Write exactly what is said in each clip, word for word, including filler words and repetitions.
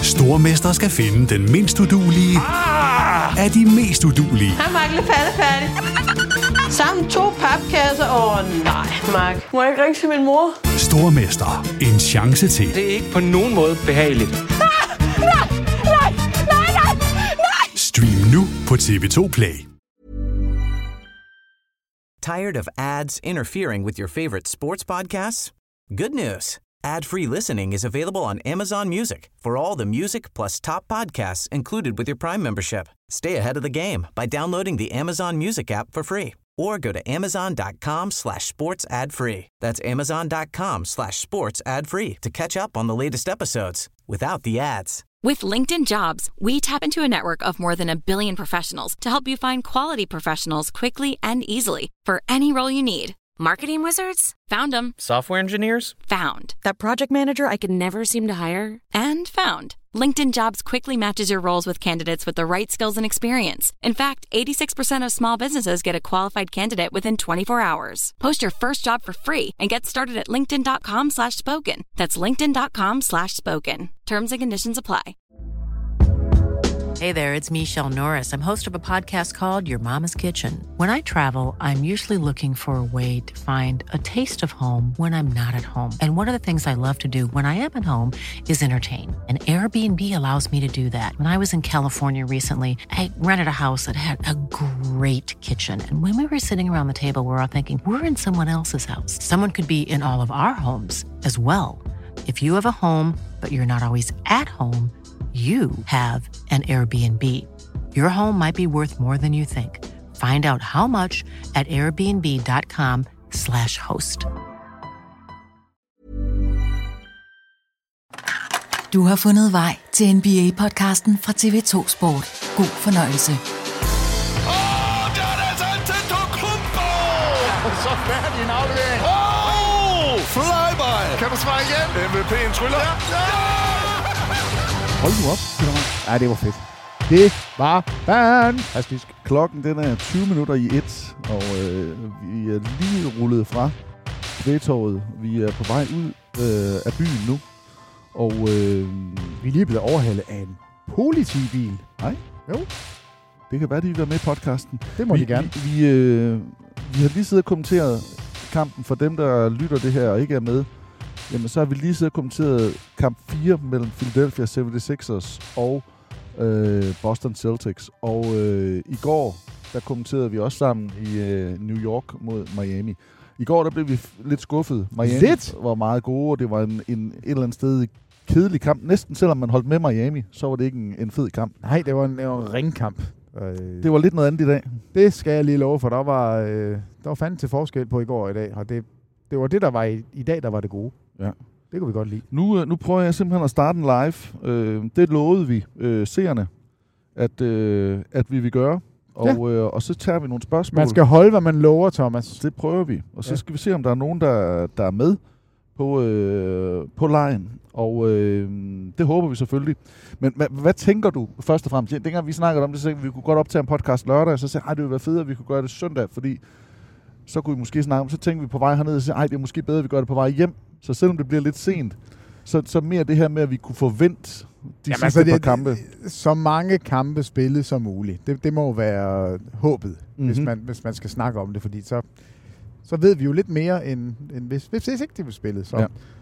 Stormester skal finde den mindst uduelige ah! af de mest uduelige. Hej, Mark. Lidt færdig. Sammen to papkasser. Åh, oh, nej, Mark. Må jeg ikke ringe til min mor? Stormester. En chance til. Det er ikke på nogen måde behageligt. Ah! Nej, nej, nej, nej, nej. Stream nu på T V to Play. Tired of ads interfering with your favorite sports podcasts? Good news. Ad-free listening is available on Amazon Music for all the music plus top podcasts included with your Prime membership. Stay ahead of the game by downloading the Amazon Music app for free or go to amazon.com slash sports ad free. That's amazon.com slash sports ad free to catch up on the latest episodes without the ads. With LinkedIn Jobs, we tap into a network of more than a billion professionals to help you find quality professionals quickly and easily for any role you need. Marketing wizards? Found them. Software engineers? Found. That project manager I could never seem to hire? And found. LinkedIn Jobs quickly matches your roles with candidates with the right skills and experience. In fact, eighty-six percent of small businesses get a qualified candidate within twenty-four hours. Post your first job for free and get started at linkedin.com slash spoken. That's linkedin.com slash spoken. Terms and conditions apply. Hey there, it's Michelle Norris. I'm host of a podcast called Your Mama's Kitchen. When I travel, I'm usually looking for a way to find a taste of home when I'm not at home. And one of the things I love to do when I am at home is entertain. And Airbnb allows me to do that. When I was in California recently, I rented a house that had a great kitchen. And when we were sitting around the table, we were all thinking, we're in someone else's house. Someone could be in all of our homes as well. If you have a home, but you're not always at home, you have an Airbnb. Your home might be worth more than you think. Find out how much at airbnb.com slash host. Du har fundet vej til N B A-podcasten fra T V to Sport. God fornøjelse. Åh, oh, der er altså Antetokounmpo! Så færdig en aflevering. Åh, oh, flyby! Kan du svare igen? M V P'en tryller. Ja, ja! Hold nu op. Ja, det var fedt. Det var fantastisk. Klokken den er tyve minutter i et, og øh, vi er lige rullet fra Kvægtorvet. Vi er på vej ud øh, af byen nu, og øh, vi er lige blevet overhalet af en politibil. Nej? Jo. Det kan være, de vil være med i podcasten. Det må vi, de gerne. Vi, vi, øh, vi har lige siddet og kommenteret kampen for dem, der lytter det her og ikke er med. Jamen, så har vi lige siddet og kommenteret kamp fire mellem Philadelphia seventy-sixers og øh, Boston Celtics. Og øh, i går, der kommenterede vi også sammen i øh, New York mod Miami. I går, der blev vi f- lidt skuffet. Miami lidt? var meget gode, og det var en, en et eller andet sted kedelig kamp. Næsten selvom man holdt med Miami, så var det ikke en, en fed kamp. Nej, det var en, det var en ringkamp. Det var lidt noget andet i dag. Det skal jeg lige love, for der var, øh, der var fandme til forskel på i går og i dag. Og det, det var det, der var i, i dag, der var det gode. Ja. Det kunne vi godt lide. Nu, nu prøver jeg simpelthen at starte en live. Øh, det lovede vi øh, seerne, at, øh, at vi vil gøre. Og, ja. øh, og så tager vi nogle spørgsmål. Man skal holde, hvad man lover, Thomas. Det prøver vi. Og så ja. skal vi se, om der er nogen, der, der er med på, øh, på lejen. Og øh, det håber vi selvfølgelig. Men hvad, hvad tænker du først og fremmest? Dengang vi snakkede om det, så vi kunne godt optage en podcast lørdag, og så sagde jeg, det ville være fedt, at vi kunne gøre det søndag, fordi så kunne vi måske snakke om, så tænkte vi på vej herned og sagde, det er måske bedre, at vi gør det på vej hjem. Så selvom det bliver lidt sent, så, så mere det her med, at vi kunne forvente de Jamen sidste altså, det, par kampe. Så mange kampe spillet som muligt. Det, det må jo være håbet, mm-hmm. hvis, man, hvis man skal snakke om det, fordi så, så ved vi jo lidt mere, end, end hvis, hvis ikke det vil spillet. Så, ja.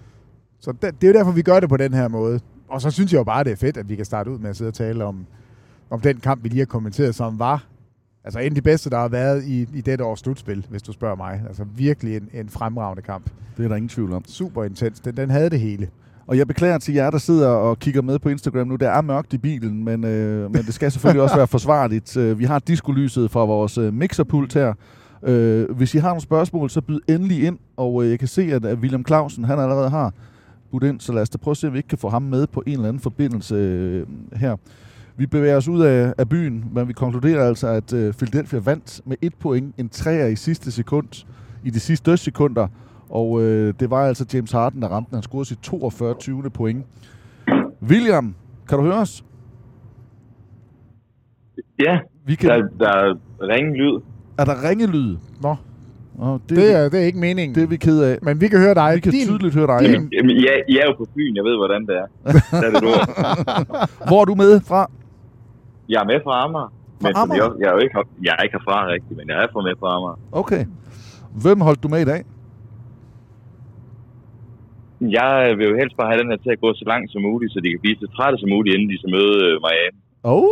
så det, det er jo derfor, vi gør det på den her måde. Og så synes jeg jo bare, det er fedt, at vi kan starte ud med at sidde og tale om, om den kamp, vi lige har kommenteret, som var altså en af de bedste, der har været i, i dette års slutspil, hvis du spørger mig. Altså virkelig en, en fremragende kamp. Det er der ingen tvivl om. Super intens. Den, den havde det hele. Og jeg beklager til jer, der sidder og kigger med på Instagram nu. Der er mørkt i bilen, men, øh, men det skal selvfølgelig også være forsvarligt. Vi har diskolyset fra vores øh, mixerpult her. Øh, hvis I har nogle spørgsmål, så byd endelig ind. Og øh, jeg kan se, at, at William Clausen, han allerede har budt ind. Så lad os da prøve at se, om vi ikke kan få ham med på en eller anden forbindelse øh, her. Vi bevæger os ud af, af byen, men vi konkluderer altså, at øh, Philadelphia vandt med et point, en træer i sidste sekund, i de sidste dødssekunder. Og øh, det var altså James Harden, der ramte den. Han scorede sit toogfyrre tyvende point. William, kan du høre os? Ja, vi kan... der, der er ringelyd. Er der ringelyd? Nå. Oh, det, det, er, det er ikke meningen. Det er vi ked af. Men vi kan høre dig. Vi kan din, tydeligt høre dig. Din... Jamen, ja, jeg er jo på Fyn. Jeg ved, hvordan det er. Der er det Hvor er du med fra? Jeg er med fra Amager. Fra men Amager? Jeg, jeg, er jo ikke, jeg er ikke herfra rigtigt, men jeg er fra med fra Amager. Okay. Hvem holdt du med i dag? Jeg vil jo helst bare have den her til at gå så langt som muligt, så de kan blive så trætte som muligt, inden de skal møde Miami. Oh,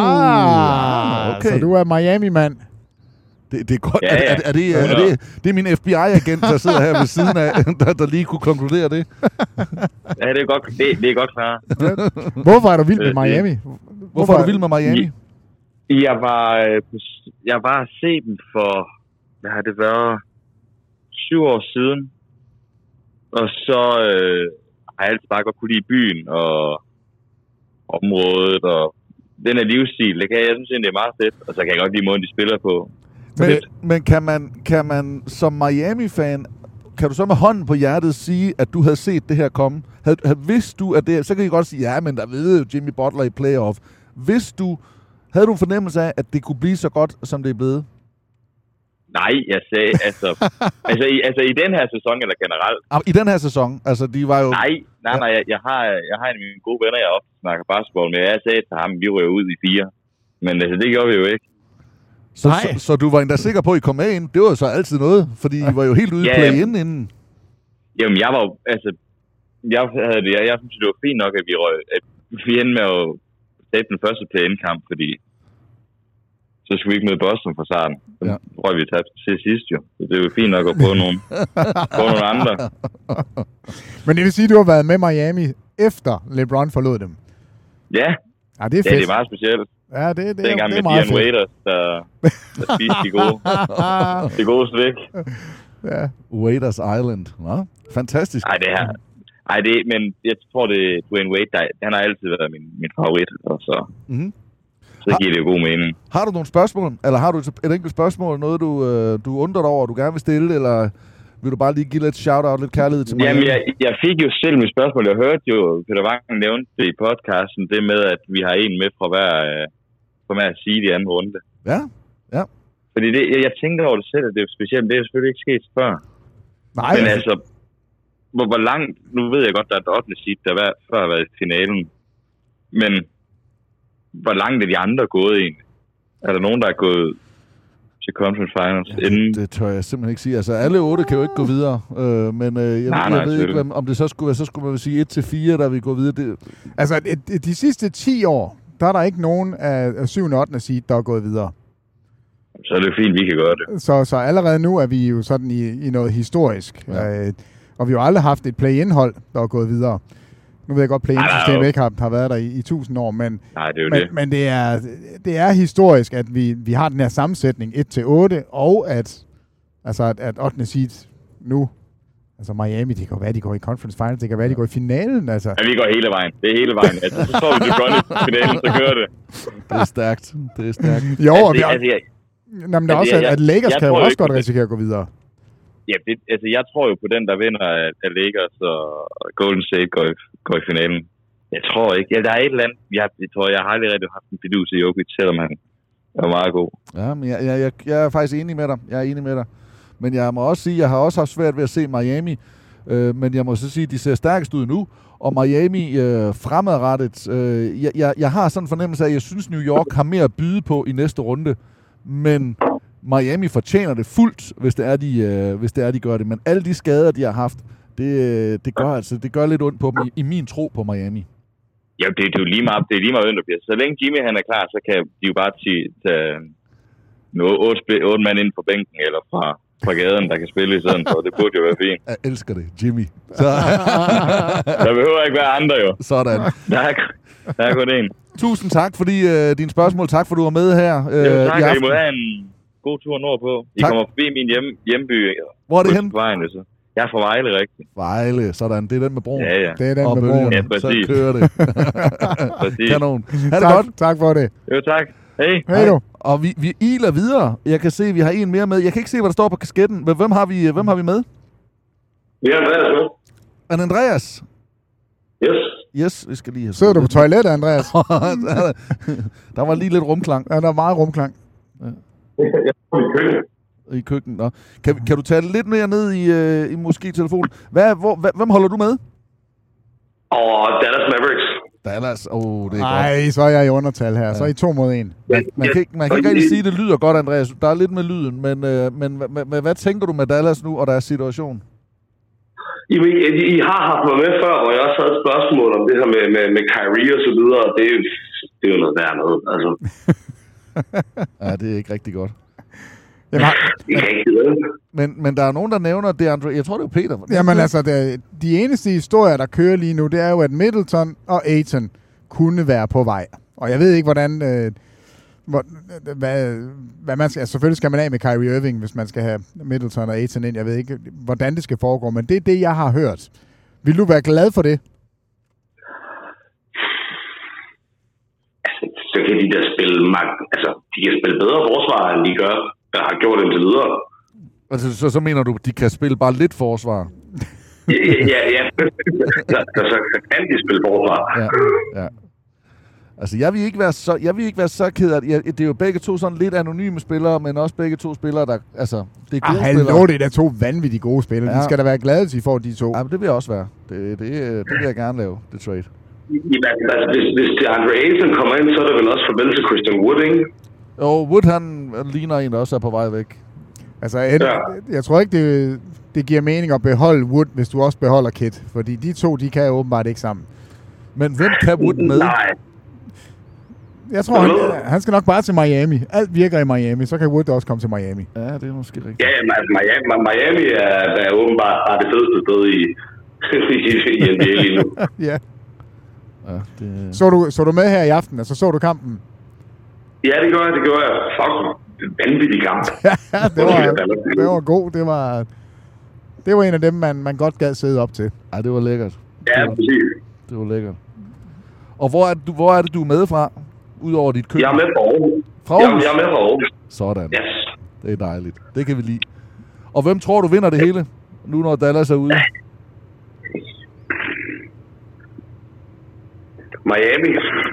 da. Okay. Så du er Miami-mand. Det, det er godt. Ja, ja. Er, er, er, det, er, det, det er min F B I-agent, der sidder her ved siden af, der, der lige kunne konkludere det. Ja, det er godt, det, det er godt klar. Hvorfor er du vild med Miami? Hvorfor, Hvorfor er du vild med Miami? Jeg var, jeg var at se dem for, hvad har det været, syv år siden. Og så øh, har jeg altid bare godt kunne lide byen og området og den her livsstil. Det kan jeg synes, det er meget fedt. Og så kan jeg godt lide måden, de spiller på. Men, men kan, man, kan man som Miami-fan, kan du så med hånden på hjertet sige, at du havde set det her komme? Havde, havde, vidste du, at det, så kan I godt sige, ja, men der ved jo Jimmy Butler i playoff. Vidste du, havde du en fornemmelse af, at det kunne blive så godt, som det er blevet? Nej, jeg sagde, altså, altså, i, altså i den her sæson, eller generelt? I den her sæson, altså de var jo... Nej, nej, nej, jeg, jeg, har, jeg har en af mine gode venner, jeg ofte snakker basketball med. Jeg sagde til ham, vi rører ud i fire. Men altså, det gjorde vi jo ikke. Så, så, så du var endda sikker på, at I kom med ind? Det var så altid noget, fordi I var jo helt ude i ja, play-in inden. Jamen, jeg var jo, altså, jeg havde det, jeg, jeg synes, det var fint nok, at vi røg, at vi endte med at tabe den første play-in-kamp, fordi så skulle vi ikke møde Boston fra starten. Så ja. røg vi tabte til sidst jo. Så det er jo fint nok at prøve nogle, prøve nogle andre. Men det vil sige, at du har været med Miami efter LeBron forlod dem? Ja. Ja, det er fedt. Ja, det er meget specielt. Ja, det, det, Dengang det er med meget Dion Waiters, der, der spiste de gode, de gode slik. Ja. Waiters Island. Ja, fantastisk. Ej, det her. Ej, det, men jeg tror, det er Dwayne Wade, der, han har altid været min, min favorit, og så... Mm-hmm. Så giver det jo god mening. Har du nogle spørgsmål? Eller har du et, et enkelt spørgsmål? Noget, du, øh, du undrer dig over, og du gerne vil stille? Eller vil du bare lige give lidt shout-out, lidt kærlighed til mig? Jamen, jeg, jeg fik jo selv mit spørgsmål. Jeg hørte jo, Peter Wangen nævnte det i podcasten, det med, at vi har en med fra hver, øh, fra hver side i anden runde. Ja, ja. Fordi det, jeg, jeg tænkte over det selv, at det er specielt. Det er selvfølgelig ikke sket før. Nej. Men altså, hvor, hvor langt... Nu ved jeg godt, der er et ottende seed, der var, før har været i finalen. Men... hvor langt er de andre gået egentlig? Er der nogen, der er gået til Conference Finals ja, inden? Det, det tør jeg simpelthen ikke sige. Altså, alle otte kan jo ikke gå videre. Øh, men øh, jeg, nej, jeg nej, ved ikke, hvem, om det så skulle, så skulle man sige et til fire, der vil gå videre. Det... Altså, de sidste ti år, der er der ikke nogen af syvende og ottende seed, der er gået videre. Så er det fint, vi kan gøre det. Så, så allerede nu er vi jo sådan i, i noget historisk. Ja. Øh, og vi har jo aldrig haft et play-in-hold, der er gået videre. Nu ved jeg godt, at play-in-systemet ikke har, har været der i, i tusind år, men, nej, det, er men, det. men det, er, det er historisk, at vi, vi har den her sammensætning et til otte, og at, altså at, at ottende seed nu, altså Miami, det kan være, de går i Conference Finals, det kan være, de går i finalen. Altså. Ja, vi går hele vejen. Det er hele vejen. Altså, så står vi til Bronny i finalen, så kører det. Det er stærkt. Det er stærkt. Jo, altså, og vi har, altså, jeg, jamen, der er også, jeg, at Lakers jeg, kan jeg jo også ikke, godt risikere at gå videre. Ja, det, altså jeg tror jo på den, der vinder af Lakers og Golden State går i, går i finalen. Jeg tror ikke. Ja, der er et eller andet. Jeg, jeg tror, jeg har aldrig rigtig haft en fidus i Jokic, selvom han er meget god. Ja, men jeg, jeg, jeg, jeg er faktisk enig med dig. Jeg er enig med dig. Men jeg må også sige, jeg har også haft svært ved at se Miami. Øh, men jeg må så sige, at de ser stærkest ud nu. Og Miami øh, fremadrettet. Øh, jeg, jeg, jeg har sådan en fornemmelse af, at jeg synes, New York har mere at byde på i næste runde. Men Miami fortjener det fuldt, hvis det er, de, øh, hvis det er, de gør det. Men alle de skader, de har haft, det, det, gør, altså, det gør lidt ondt på dem i, i min tro på Miami. Ja, det, det er jo lige meget, det er lige meget ondt, der bliver. Så længe Jimmy han er klar, så kan de jo bare tage otte, otte mand ind på bænken, eller fra, fra gaden, der kan spille i stedet for. Det burde jo være fint. Jeg elsker det, Jimmy. Så. Der behøver ikke være andre jo. Sådan. Der er, der er kun en. Tusind tak for uh, dine spørgsmål. Tak for, du var med her. Uh, jo, tak, i I må have en god tur nordpå. I tak. Kommer forbi min hjem, hjemby. Hvor er det henne? Vejen, så. Jeg er fra Vejle, rigtigt. Vejle, sådan. Det er den med broen. Ja, ja. Det er den og med broen. Ja, præcis. Så kører det. Kanon. Ha' det tak, godt. Tak for det. Jo, tak. Hej. Hej du. Og vi, vi iler videre. Jeg kan se, at vi har en mere med. Jeg kan ikke se, hvad der står på kasketten. Men hvem har vi, hvem har vi med? Vi har Andreas med. Er Andreas? Yes. Yes, vi skal lige have... Sidder du på toilettet, Andreas? Der var lige lidt rumklang. Ja, der var meget rumklang. Ja. Jeg er i køkken. i køkkenet. Nå. Kan, kan du tage lidt mere ned i, øh, i måske telefonen? Hvad, hvor, hva, hvem holder du med? Og Dallas Mavericks. Dallas, åh, oh, det er Ej, godt. så er jeg i undertal her. Ja. Så er I to mod en. Man, man, kan, ikke, man kan ikke rigtig sige, at det lyder godt, Andreas. Der er lidt med lyden, men, øh, men hvad, hvad, hvad tænker du med Dallas nu og deres situation? I, I, I har haft mig med før, hvor jeg også havde et spørgsmål om det her med, med, med Kyrie og så videre. Det er jo, det er jo noget værd noget, altså. Ja, det er ikke rigtig godt. Jamen, det kan ikke det. Men, men der er nogen, der nævner det, Andre. Jeg tror, det er Peter. Jamen altså, det, de eneste historier, der kører lige nu, det er jo, at Middleton og Ayton kunne være på vej. Og jeg ved ikke, hvordan... Øh, hvor, hvad, hvad man skal, altså, selvfølgelig skal man af med Kyrie Irving, hvis man skal have Middleton og Ayton ind. Jeg ved ikke, hvordan det skal foregå, men det er det, jeg har hørt. Vil du være glad for det? Altså, så kan de da spille altså, de kan spille bedre forsvar, end de gør, der har gjort indtil videre. Altså, så, så mener du, de kan spille bare lidt forsvar? ja, ja, ja. Så, så, så kan de spille forsvar. Ja, ja. Altså, jeg vil ikke være så, jeg vil ikke være så ked af det. Jeg, det er jo begge to sådan lidt anonyme spillere, men også begge to spillere, der... Altså, det er gode ah, spillere. Hallo, det er to vanvittige gode spillere. Ja. De skal da være glade, til I får de to. Ja, men det vil jeg også være. Det, det, det vil jeg gerne lave, det trade. Ja, altså, hvis, hvis DeAndre Ayton kommer ind, så er det vel også farvel til Christian Wood, ikke? Jo, Wood, han ligner en, der også er på vej væk. Altså, en, ja. jeg tror ikke, det, det giver mening at beholde Wood, hvis du også beholder Kit. Fordi de to, de kan åbenbart ikke sammen. Men hvem kan Wood med? Nej. Jeg tror, han, han skal nok bare til Miami. Alt virker i Miami, så kan Wood også komme til Miami. Ja, det er måske rigtigt. Ja, altså, Miami, Miami er, er åbenbart bare det fedeste sted i, i N B A lige nu. Ja. Ja, det... Så, du, så du med her i aften? Altså, så du kampen? Ja, det gjorde jeg, det gjorde jeg. Fuck, vanvittig kamp. Ja, det var, det var god. Det var, det var en af dem, man, man godt gad sidde op til. Ej, det var lækkert. Ja, præcis. Det var lækkert. Og hvor er det, du, hvor er det, du er med fra? Udover dit køkken? Jeg er med fra Aarhus. Fra Aarhus? Jeg er med fra Aarhus. Sådan. Yes. Det er dejligt. Det kan vi lide. Og hvem tror du vinder det hele, nu når Dallas er ude? Miami.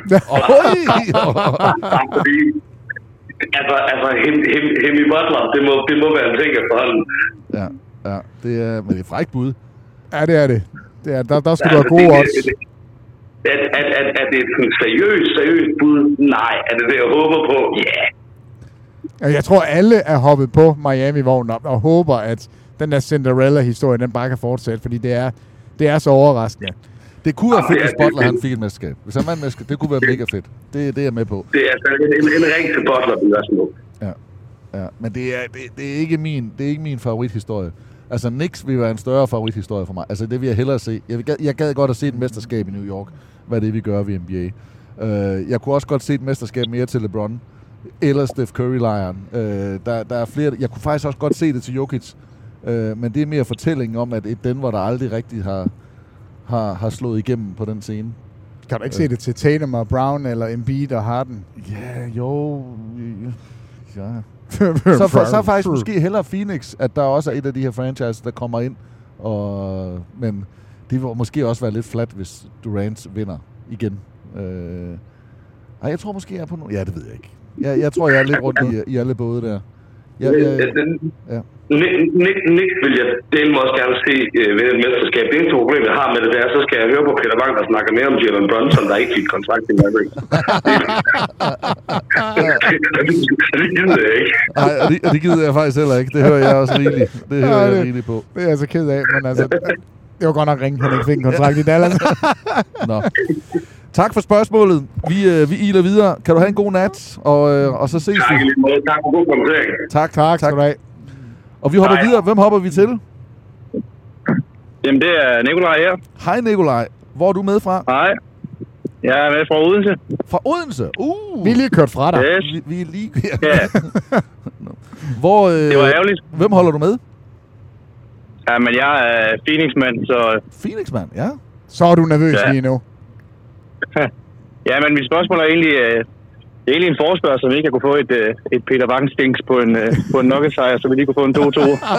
Fordi, altså, altså Hemi Butler, det må, det må være en ting efterhånden. Ja, ja. Det er, men det er frækt bud. Ja, det er det. det er, der, der skal altså, du have gode odds. At, at, at, at det er et seriøst, seriøst bud? Nej. Er det det, jeg håber på? Ja. Yeah. Jeg tror, alle er hoppet på Miami-vognen op og håber, at den der Cinderella-historie, den bare kan fortsætte, fordi det er, det er så overraskende. Det kunne være fedt, hvis Butler han fik et mesterskab. Hvis han vandt et mesterskab, det kunne være mega fedt. Det, det er jeg med på. Det er altså en, en ring til Butler, det er sådan Ja, ja. Men det er, det, det, er ikke min, det er ikke min favorithistorie. Altså, Knicks vil være en større favorithistorie for mig. Altså, det vil jeg hellere se. Jeg, vil, jeg gad godt at se et mesterskab i New York, hvad det vi gør ved N B A. Uh, jeg kunne også godt se et mesterskab mere til LeBron, eller Steph Curry-lejren. Uh, der, der er flere. Jeg kunne faktisk også godt se det til Jokic, uh, men det er mere fortællingen om, at et Denver, der aldrig rigtig har, har, har slået igennem på den scene. Kan du ikke uh. se det til Tatum og Brown, eller Embiid og Harden? Ja, jo... Ja... så, for, så faktisk måske hellere Phoenix, at der også er et af de her franchises, der kommer ind. Og, men det vil måske også være lidt flat, hvis Durant vinder igen. Øh, ej, jeg tror måske, jeg er på nogen... Ja, det ved jeg ikke. Jeg, jeg tror, jeg er lidt rundt i, i alle både der. Jeg, jeg, ja. Nick, Nick vil jeg dele også gerne se uh, vinde et mesterskab. Det eneste problem, jeg har med det, der, så skal jeg høre på Peter Bang, der snakker mere om Jalen Brunson, der ikke fik kontrakt i Mavericks. Det gider jeg ikke. Nej, og det, det gider jeg faktisk heller ikke. Det hører jeg også rigeligt. Det hører ja, det, jeg rigeligt på. Det er jeg så ked af, men altså... Det var godt nok ringe, han ikke fik en kontrakt i Dallas. Nå. Tak for spørgsmålet. Vi, øh, vi iler videre. Kan du have en god nat, og, øh, og så ses vi. Tak for god kommentering. Tak, tak, tak. Skal du have. Og vi hopper Hej. videre. Hvem hopper vi til? Jamen, det er Nikolaj her. Hej Nikolaj. Hvor er du med fra? Hej. Jeg er med fra Odense. Fra Odense? Uh. Vi er lige kørt fra dig. Yes. Vi, vi er lige... Ja. Hvor, øh, det var ærgerligt. Hvem holder du med? Ja, men jeg er Phoenix-mand, så... Phoenix-mand, ja. Så er du nervøs ja. lige nu. Ja, men mit spørgsmål er egentlig, øh, egentlig en forespørgsel, som ikke jeg kunne få et, øh, et Peter Bang-stinks på en, øh, på en Nuggets-sejr, så vi lige kunne få en to to.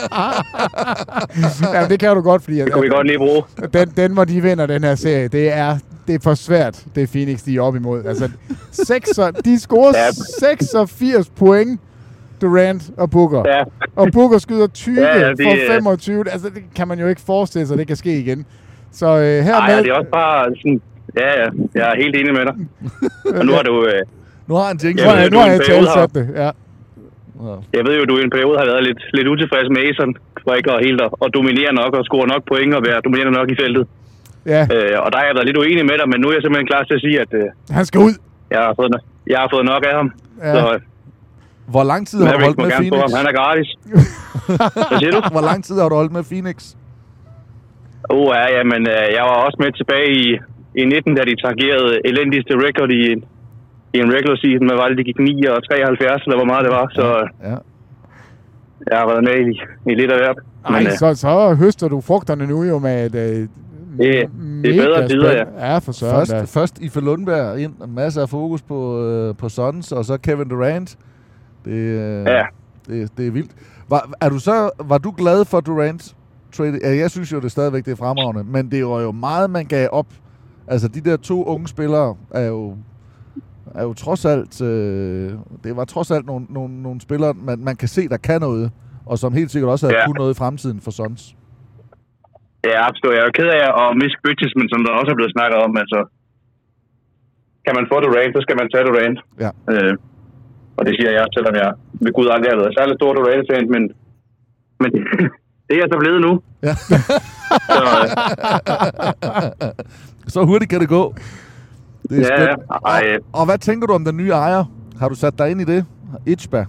Ja, det kan du godt, fordi... Det kunne vi godt lige bruge. Den, den, hvor de vinder den her serie, det er, det er for svært, det Phoenix, de er op imod. Altså, seks, de scorer ja. seksogfirs point. Durant og Booker. Ja. Og Booker skyder tyve ja, ja, det, for femogtyve. Altså, det kan man jo ikke forestille sig, det kan ske igen. Så øh, hermed... Nej, det er også bare sådan... Ja, ja. Jeg er helt enig med dig. Og nu har du... Øh, nu har han tænkt... Nu har jeg, nu har jeg talsat det, ja. Jeg ved jo, at du i en periode har været lidt, lidt utilfreds med Ason, for ikke at helt at dominere nok og score nok point og være dominerende nok i feltet. Ja. Øh, og der har jeg været lidt uenig med dig, men nu er jeg simpelthen klar til at sige, at... Øh, han skal ud! Jeg har fået, jeg har fået nok af ham. Ja. Så, hvor lang tid har du holdt med Phoenix? Ham. Han er gratis. Hvad siger du? Hvor lang tid har du holdt med Phoenix? Oh, ja, jamen, jeg var også med tilbage i, i nitten, da de tangerede elendigste record i, i en regular season. Hvad var det? De gik ni og treoghalvfjerds, eller hvor meget det var. Så ja. Jeg har været med i, i lidt af hvert. Ej, men, så, så høster du frugterne nu jo med et... Øh, det, det er bedre tider, ja. Ja, for søren først, da. først Ife Lundberg ind, masser af fokus på, øh, på Suns, og så Kevin Durant. Det, øh, ja. det, det er vildt. Var, er du så, var du glad for Durant trade? Ja, jeg synes jo, det er stadigvæk det er fremragende, men det var jo meget, man gav op. Altså, de der to unge spillere er jo, er jo trods alt... Øh, det var trods alt nogle, nogle, nogle spillere, man, man kan se, der kan noget, og som helt sikkert også har ja. kunnet noget i fremtiden for Suns. Ja, absolut. Jeg er jo ked af at miste Bridges, men som der også er blevet snakket om, altså... Kan man få Durant, så skal man tage Durant. Ja. Øh, og det siger jeg også, selvom jeg ved Gud aldrig har været særlig stor Durant-fan, men, men det er jeg så blevet nu. Ja. så, øh. så hurtigt kan det gå. Det er ja, og, og hvad tænker du om den nye ejer? Har du sat dig ind i det? Ichba?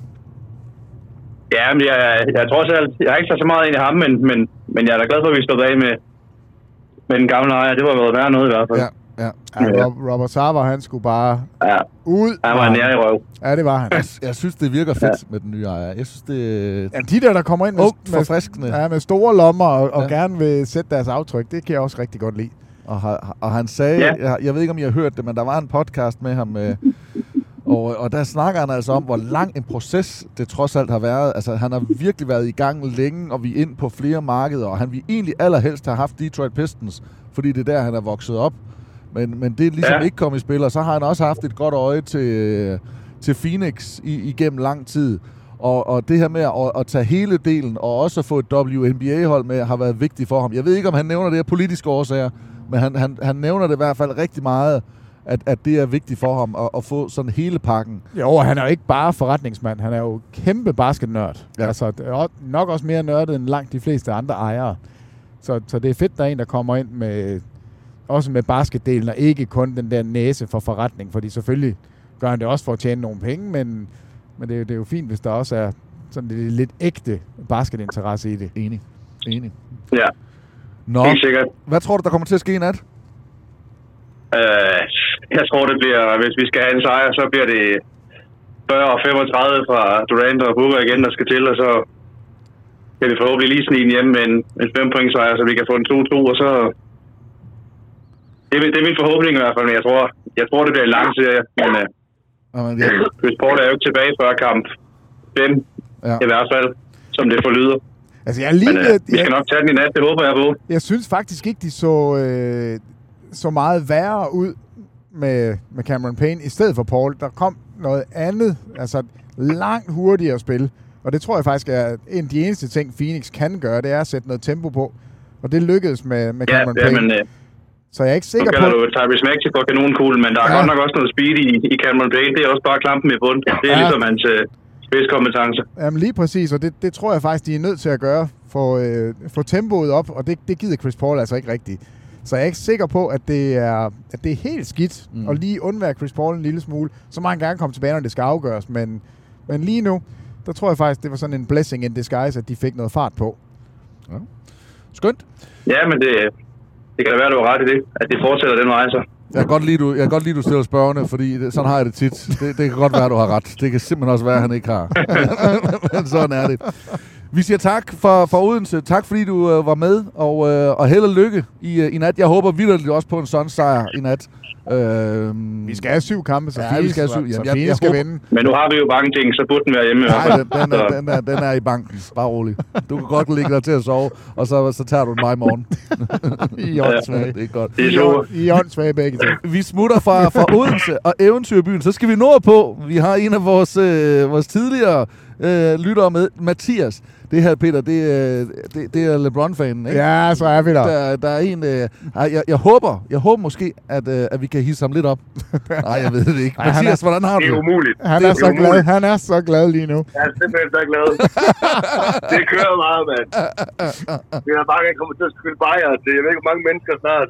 Ja, men jeg, jeg tror selv, jeg har ikke sat så meget ind i ham, men, men, men jeg er da glad for, at vi stod af med, med den gamle ejer. Det var været værd noget i hvert fald. Ja, ja. ja Robert Sarver, han skulle bare ja. ud. Han var nær i røv. Ja, det var han. Jeg, jeg synes, det virker fedt ja. med den nye ejer. Jeg synes, det... Ja, de der, der kommer ind med, med, ja, med store lommer og, og ja. gerne vil sætte deres aftryk, det kan jeg også rigtig godt lide. Og, og han sagde, ja. jeg, jeg ved ikke, om I har hørt det, men der var en podcast med ham, øh, og, og der snakker han altså om, hvor lang en proces det trods alt har været. Altså, han har virkelig været i gang længe, og vi er ind på flere markeder, og han vil egentlig allerhelst have haft Detroit Pistons, fordi det er der, han er vokset op. Men, men det er ligesom ja. ikke kommet i spil, og så har han også haft et godt øje til, til Phoenix i, igennem lang tid. Og, og det her med at, at tage hele delen, og også at få et W N B A-hold med, har været vigtigt for ham. Jeg ved ikke, om han nævner det af politiske årsager, men han, han, han nævner det i hvert fald rigtig meget, at, at det er vigtigt for ham at, at få sådan hele pakken. Jo, og han er jo ikke bare forretningsmand, han er jo kæmpe basketnørd. Ja. Altså, nok også mere nørdet end langt de fleste andre ejere. Så, så det er fedt, der er en, der kommer ind med, også med basketdelen, og ikke kun den der næse for forretning, fordi selvfølgelig gør han det også for at tjene nogle penge, men, men det, er jo, det er jo fint, hvis der også er sådan lidt, lidt ægte basketinteresse i det. Enig. Enig. Ja. Nå, hvad tror du, der kommer til at ske i nat? Uh, jeg tror, det bliver, hvis vi skal have en sejr, så bliver det fyrre og femogtredive fra Durant og Booker igen, der skal til, og så kan vi forhåbentlig lige snige hjem med en, en fem point sejr, så vi kan få en to to, og så... Det er, det er min forhåbning i hvert fald, men jeg tror, jeg tror det bliver en lang serie, men uh, Jamen, ja. Chris Paul er jo ikke tilbage før kamp fem, ja. i hvert fald, som det forlyder. Altså, jeg lige, men, uh, vi skal jeg, nok tage den i nat, det håber jeg på. Jeg synes faktisk ikke, de så... Øh så meget værre ud med, med Cameron Payne i stedet for Paul. Der kom noget andet, altså langt hurtigere spil. Og det tror jeg faktisk er en af de eneste ting, Phoenix kan gøre, det er at sætte noget tempo på. Og det lykkedes med, med Cameron ja, Payne. Men, øh, så jeg er ikke sikker på... Nu kalder du Tyrese Maxey for kanonkuglen, men der er ja. godt nok også noget speed i, i Cameron Payne. Det er også bare klampen i bunden. Det er ja. ligesom hans øh, spidskompetence. Jamen lige præcis, og det, det tror jeg faktisk, de er nødt til at gøre. Få øh, tempoet op, og det, det gider Chris Paul altså ikke rigtigt. Så jeg er ikke sikker på, at det er, at det er helt skidt mm. at lige undvære Chris Paul en lille smule. Så må han gerne komme tilbage, når det skal afgøres. Men, men lige nu, der tror jeg faktisk, det var sådan en blessing in disguise, at de fik noget fart på. Ja. Skønt. Ja, men det, det kan da være, du har ret i det, at det fortsætter den vej så. Jeg kan godt lide, du, jeg kan godt lide, du stiller spørgende, fordi det, sådan har jeg det tit. Det, det kan godt være, du har ret. Det kan simpelthen også være, at han ikke har. Men sådan er det. Vi siger tak for, for Odense. Tak fordi du øh, var med, og, øh, og held og lykke i, øh, i nat. Jeg håber vildt også på en sådan sejr i nat. Øh, vi skal have syv kampe, så ja, vi skal have syv. Så jeg, jeg skal håber. vinde. Men nu har vi jo mange ting, så burde den være hjemme. Nej, den, den, er, den, er, den er i banken. Bare rolig. Du kan godt ligge dig til at sove, og så, så tager du den mig i morgen. I åndssvage. Det er godt. Det er super. I åndssvage begge ting. Vi smutter fra, fra Odense og Eventyrbyen. Så skal vi nord på. Vi har en af vores, øh, vores tidligere øh, lyttere med. Mathias, det her, Peter, det, øh, det, det er LeBron-fanen, ikke? Ja, så er vi der. Der, der er en... Øh, jeg, jeg, håber, jeg håber måske, at, øh, at vi kan hisse ham lidt op. Nej, jeg ved det ikke. Ej, Mathias, er, hvordan har du det? Det er umuligt. Han det er, er så umuligt. glad. Han er så glad lige nu. Jeg er simpelthen så glad. Det kører meget, mand. Det er bare, jeg kommer til at spille bajer til jeg ved ikke, hvor mange mennesker snart.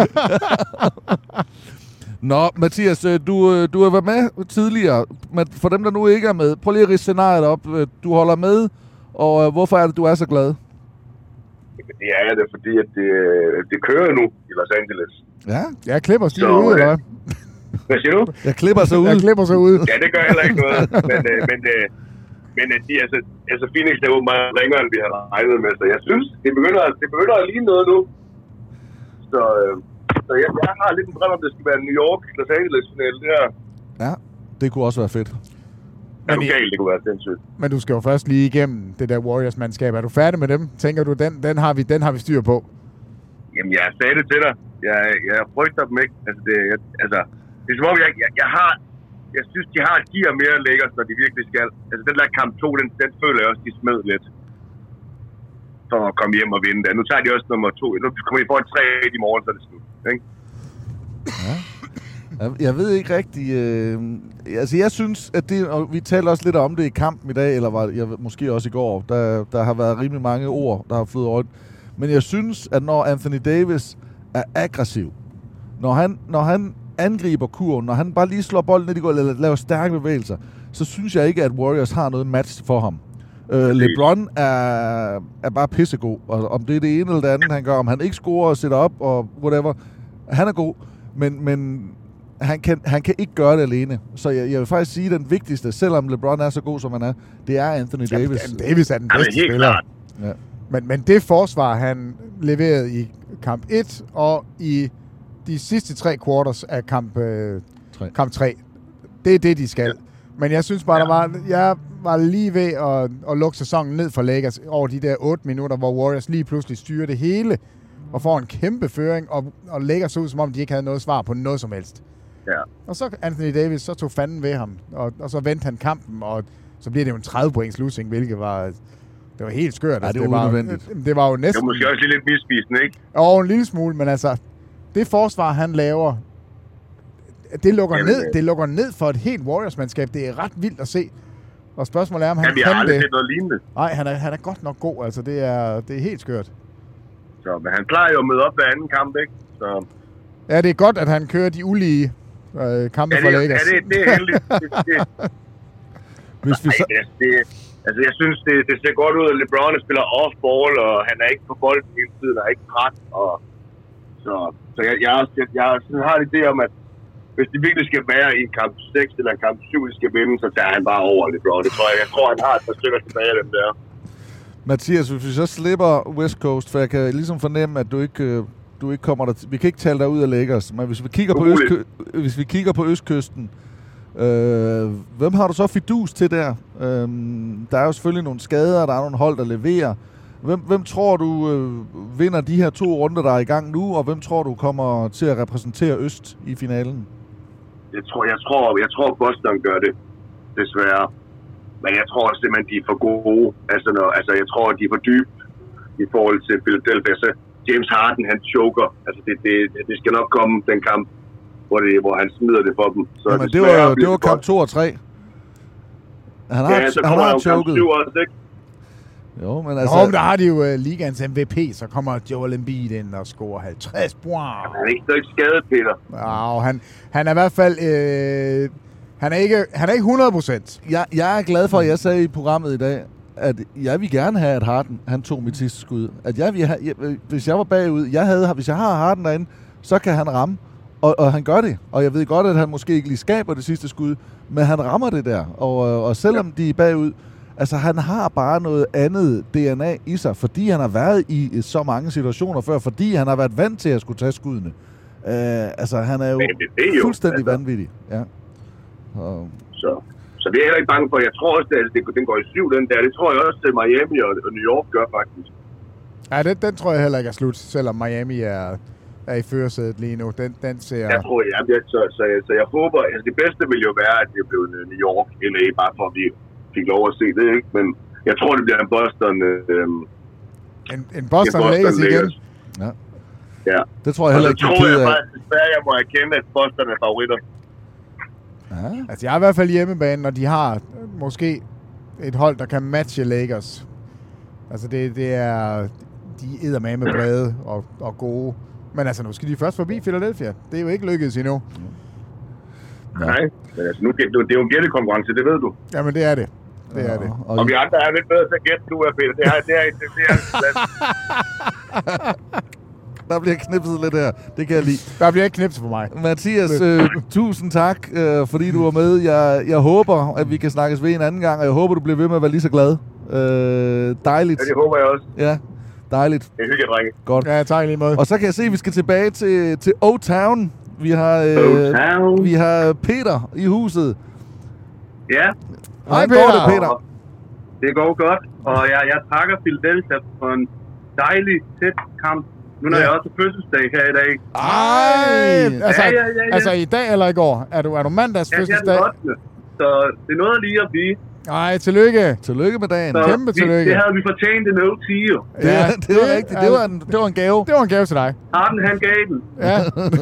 Nå, Mathias, du, du har været med tidligere, men for dem, der nu ikke er med, prøv lige at ridse scenariet op. Du holder med, og hvorfor er det, du er så glad? Det er det, fordi at det, det kører nu i Los Angeles. Ja, jeg klipper sig ud, eller hvad? Hvad siger du? Jeg klipper sig ud. Jeg klipper sig ud. Ja, det gør heller ikke noget, men, men, men de, altså, altså Phoenix er jo meget længere, end vi har regnet med, så jeg synes, det begynder, det begynder at ligne noget nu. Så... Så jeg, jeg har lidt en drøm om, det skal være New York, Los Angeles-finale, det her. Ja, det kunne også være fedt. Er du galt, det kunne være sindssygt. Men du skal jo først lige igennem det der Warriors-mandskab. Er du færdig med dem? Tænker du, den, den, har, vi, den har vi styr på? Jamen, jeg sagde det til dig. Jeg, jeg frygter dem ikke. Altså, det, jeg, altså, det er som om, jeg, jeg, jeg har... Jeg synes, de har de her mere lækkert, når de virkelig skal. Altså, den der kamp to, den, den føler jeg også, de smed lidt. For at komme hjem og vinde det. Nu tager de også nummer to. Nu kommer de foran tre i morgen, så er det slut. Ikke? Ja. Jeg ved ikke rigtig... Øh, altså, jeg synes, at det... Og vi talte også lidt om det i kampen i dag, eller var jeg, måske også i går. Der, der har været rimelig mange ord, der har flyttet rundt. Men jeg synes, at når Anthony Davis er aggressiv, når han, når han angriber kurven, når han bare lige slår bolden ned i gulvet, eller laver stærke bevægelser, så synes jeg ikke, at Warriors har noget match for ham. Uh, LeBron er, er bare pissegod, og om det er det ene eller det andet, han gør, om han ikke scorer og sætter op og whatever, han er god, men, men han, kan, han kan ikke gøre det alene. Så jeg, jeg vil faktisk sige, at den vigtigste, selvom LeBron er så god, som han er, det er Anthony Davis. Ja, Davis er den bedste ja, spiller. Ja. Men, men det forsvar, han leverede i kamp et og i de sidste tre quarters af kamp, øh, kamp tre, det er det, de skal. Men jeg synes bare, der var, jeg var lige ved at, at lukke sæsonen ned for Lakers over de der otte minutter, hvor Warriors lige pludselig styrer det hele og får en kæmpe føring, og, og Lakers så ud, som om de ikke havde noget svar på noget som helst. Ja. Og så Anthony Davis, så tog fanden ved ham, og, og så vendte han kampen, og så bliver det jo en tredive points losing, hvilket var, det var helt skørt. Ja, det, det var unødvendigt. Det, det var jo næsten... Det var måske også lidt misvisende, ikke? Og en lille smule, men altså, det forsvar, han laver, det lukker, Jamen, ned, det lukker ned for et helt Warriors-mandskab. Det er ret vildt at se. Og spørgsmålet er, om han ja, vi kan har aldrig det. set noget lignende. Nej, han er, han er godt nok god. Altså, det er, det er helt skørt. Så, men han plejer jo at møde op hver anden kamp, ikke? Så... Ja, det er godt, at han kører de ulige øh, kampe ja, for det, Lakers. Ja, det, det er heldigt. det, det. Hvis vi så... Nej, det, det, altså, jeg synes, det, det ser godt ud, at LeBron spiller off-ball, og han er ikke på bolden hele tiden, og er ikke træt. Og... Så, så jeg, jeg, jeg, jeg, jeg har en idé om, at hvis de virkelig skal være i en kamp seks eller en kamp syv, de skal vinde, så tager han bare over LeBron. Det tror jeg. Jeg tror, han har et par stykker tilbage af dem der. Mathias, hvis vi så slipper West Coast, for jeg kan ligesom fornemme, at du ikke, du ikke kommer der... T- vi kan ikke tale dig ud af Lakers, men hvis vi kigger, på, østky- hvis vi kigger på Østkysten, øh, hvem har du så fidus til der? Øh, der er jo selvfølgelig nogle skader, der er nogle hold, der leverer. Hvem, hvem tror du øh, vinder de her to runder, der er i gang nu, og hvem tror du kommer til at repræsentere Øst i finalen? Jeg tror, jeg tror, jeg tror Boston gør det, desværre. Men jeg tror simpelthen, de er for gode. Altså, når, altså jeg tror, de er for dybe i forhold til Philadelphia. Så James Harden, han choker. Altså, det, det, det skal nok komme, den kamp, hvor, det, hvor han smider det for dem. Så Jamen, det var, det var kamp to og tre. Han har, ja, så han har jo choket. Kamp syv også, ikke? Jo, men altså... Nå, men der har de jo uh, ligaens M V P, så kommer Joel Embiid ind og scorer halvtreds. Wow. Han er ikke, ikke skadet, Peter. Wow, han, han er i hvert fald... Øh, han, er ikke, han er ikke hundrede procent. Jeg, jeg er glad for, at jeg sagde i programmet i dag, at jeg vil gerne have, at Harden, han tog mit sidste skud. At jeg vil have, jeg, hvis jeg var bagud, jeg havde, hvis jeg har Harden derinde, så kan han ramme. Og, og han gør det. Og jeg ved godt, at han måske ikke lige skaber det sidste skud, men han rammer det der. Og, og selvom ja. de er bagud, altså, han har bare noget andet D N A i sig, fordi han har været i så mange situationer før, fordi han har været vant til at skulle tage skuddene. Uh, altså, han er jo, det, det er jo fuldstændig altså. vanvittig. Ja. Og... Så, så det er jeg heller ikke bange for. Jeg tror også, at det, den går i syv, den der. Det tror jeg også, at Miami og, og New York gør, faktisk. Ja, den, den tror jeg heller ikke er slut, selvom Miami er, er i førersædet lige nu. Den, den ser... Jeg tror, ja, så, så, så, så jeg håber... Altså, det bedste vil jo være, at det blev New York, L A, bare for at vi fik lov at se det, ikke? Men jeg tror, det bliver en Boston... Øh, en, en Boston, Boston Lakers igen? Ja. Ja. Det tror jeg heller ikke, du keder af. Jeg tror jeg faktisk, desværre, jeg må erkende, at Boston er favoritter. Ja. Altså, jeg er i hvert fald hjemmebane, når de har måske et hold, der kan matche Lakers. Altså, det, det er... De er eddermame brede og, og gode. Men altså, nu skal de først forbi Philadelphia. Det er jo ikke lykkedes endnu. Ja. Nej, men altså, nu, det er jo en gættekonkurrence, det ved du. Jamen, det er det. Det ja, er det. Og, og vi andre er lidt bedre til at gætte, du er, Peter. Det er, det er, det er, det er Der bliver knipset lidt her. Det kan jeg lide. Der bliver ikke knipset for mig. Mathias, øh, tusind tak, øh, fordi du var med. Jeg, jeg håber, at vi kan snakkes ved en anden gang, og jeg håber, du bliver ved med at være lige så glad. Øh, dejligt. Ja, det håber jeg også. Ja, dejligt. Det er hyggeligt, drenge. Godt. Ja, tak lige måde. Og så kan jeg se, at vi skal tilbage til, til O-Town. Vi har, øh, vi har Peter i huset. Ja. Hej, Peter. Går det, Peter? Det går godt, og jeg, jeg takker Philadelphia for en dejlig tæt kamp. Nu når ja. jeg også har fødselsdag her i dag. Ej! Altså, ja, ja, ja, ja. altså i dag eller i går? Er du, er du mandags ja, fødselsdag? Ja, det er så det er noget lige at blive. Ej, tillykke. Tillykke med dagen. Så Kæmpe vi, tillykke. Det havde vi fortjent en O T, jo. Ja, det, det var rigtigt. Det var, en, det var en gave. Det var en gave til dig. Arden, han gav den. Ja.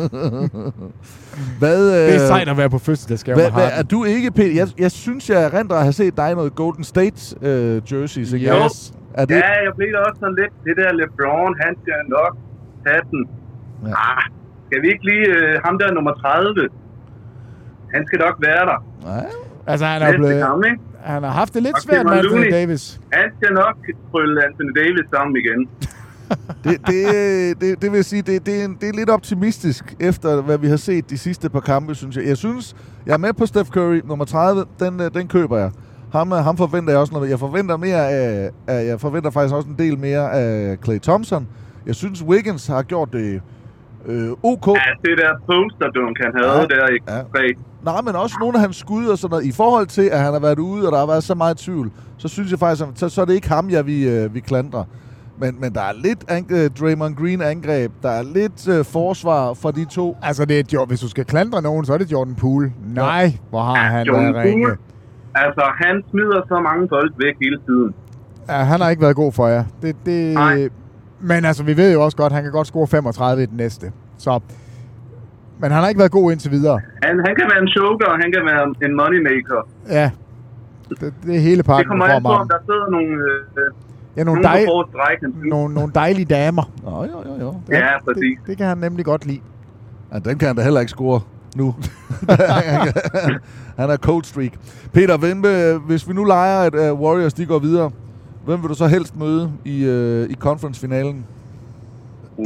Hvad, det er sejt at være på fødselsdagsgave med Harden. Er du ikke, Peter? Jeg, jeg synes, jeg rent at have set dig noget Golden State uh, jerseys. Ikke? Yes. Er det? Ja, jeg blev da også sådan lidt. Det der LeBron, han skal nok tage den. Ja. Ah, skal vi ikke lige uh, ham der nummer tredive? Han skal nok være der. Nej. Altså, han er blevet... Ham, han har haft det lidt svært med Anthony Davis. Han skal nok krølle Anthony Davis sammen igen. det, det, det, det vil sige, det, det, er en, det er lidt optimistisk efter, hvad vi har set de sidste par kampe, synes jeg. Jeg synes, jeg er med på Steph Curry, nummer tredive, den, den køber jeg. Ham, ham forventer jeg også noget. Jeg forventer mere af, af, jeg forventer faktisk også en del mere af Klay Thompson. Jeg synes, Wiggins har gjort det øh, ok. Ja, det der poster-dunk, han havde ja, der i ja. Nej, men også nogle af hans skud og sådan noget. I forhold til, at han har været ude, og der har været så meget tvivl, så synes jeg faktisk, at så, så er det ikke ham, jeg vi, øh, vi klandrer. Men, men der er lidt ang- Draymond Green angreb. Der er lidt øh, forsvar for de to. Altså, det er, hvis du skal klandre nogen, så er det Jordan Poole. Nej, hvor har ja, han Jordan været ringe. Altså, han smider så mange folk væk hele tiden. Ja, han har ikke været god for jer. Det, det... Nej. Men altså, vi ved jo også godt, at han kan godt score femogtredive i den næste. Så... Men han har ikke været god indtil videre. Han, han kan være en choker, og han kan være en moneymaker. Ja, det, det er hele pakken. Det kommer an på, om der sidder nogle... Øh, ja, nogle, dej... nogle, nogle dejlige damer. Nå, jo, jo, jo. Ja, ja præcis. Det, det kan han nemlig godt lide. Ja, den kan han da heller ikke score nu. Han er cold streak. Peter, hvem, hvis vi nu leger, at uh, Warriors de går videre, hvem vil du så helst møde i, uh, i conference-finalen? Uh.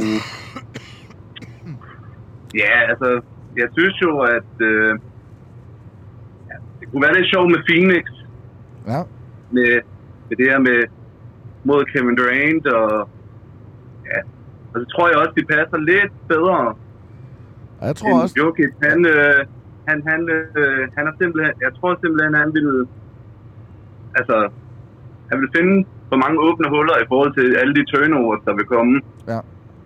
Ja, altså, jeg synes jo, at øh, ja, det kunne være lidt sjovt med Phoenix. Ja. Med, med det her med mod Kevin Durant, og ja, og så tror jeg også, de passer lidt bedre. Ja, jeg tror også. Jokic, han, øh, han, han, øh, han er simpelthen, jeg tror simpelthen, han vil, altså, han vil finde for mange åbne huller i forhold til alle de turnovers, der vil komme. Ja.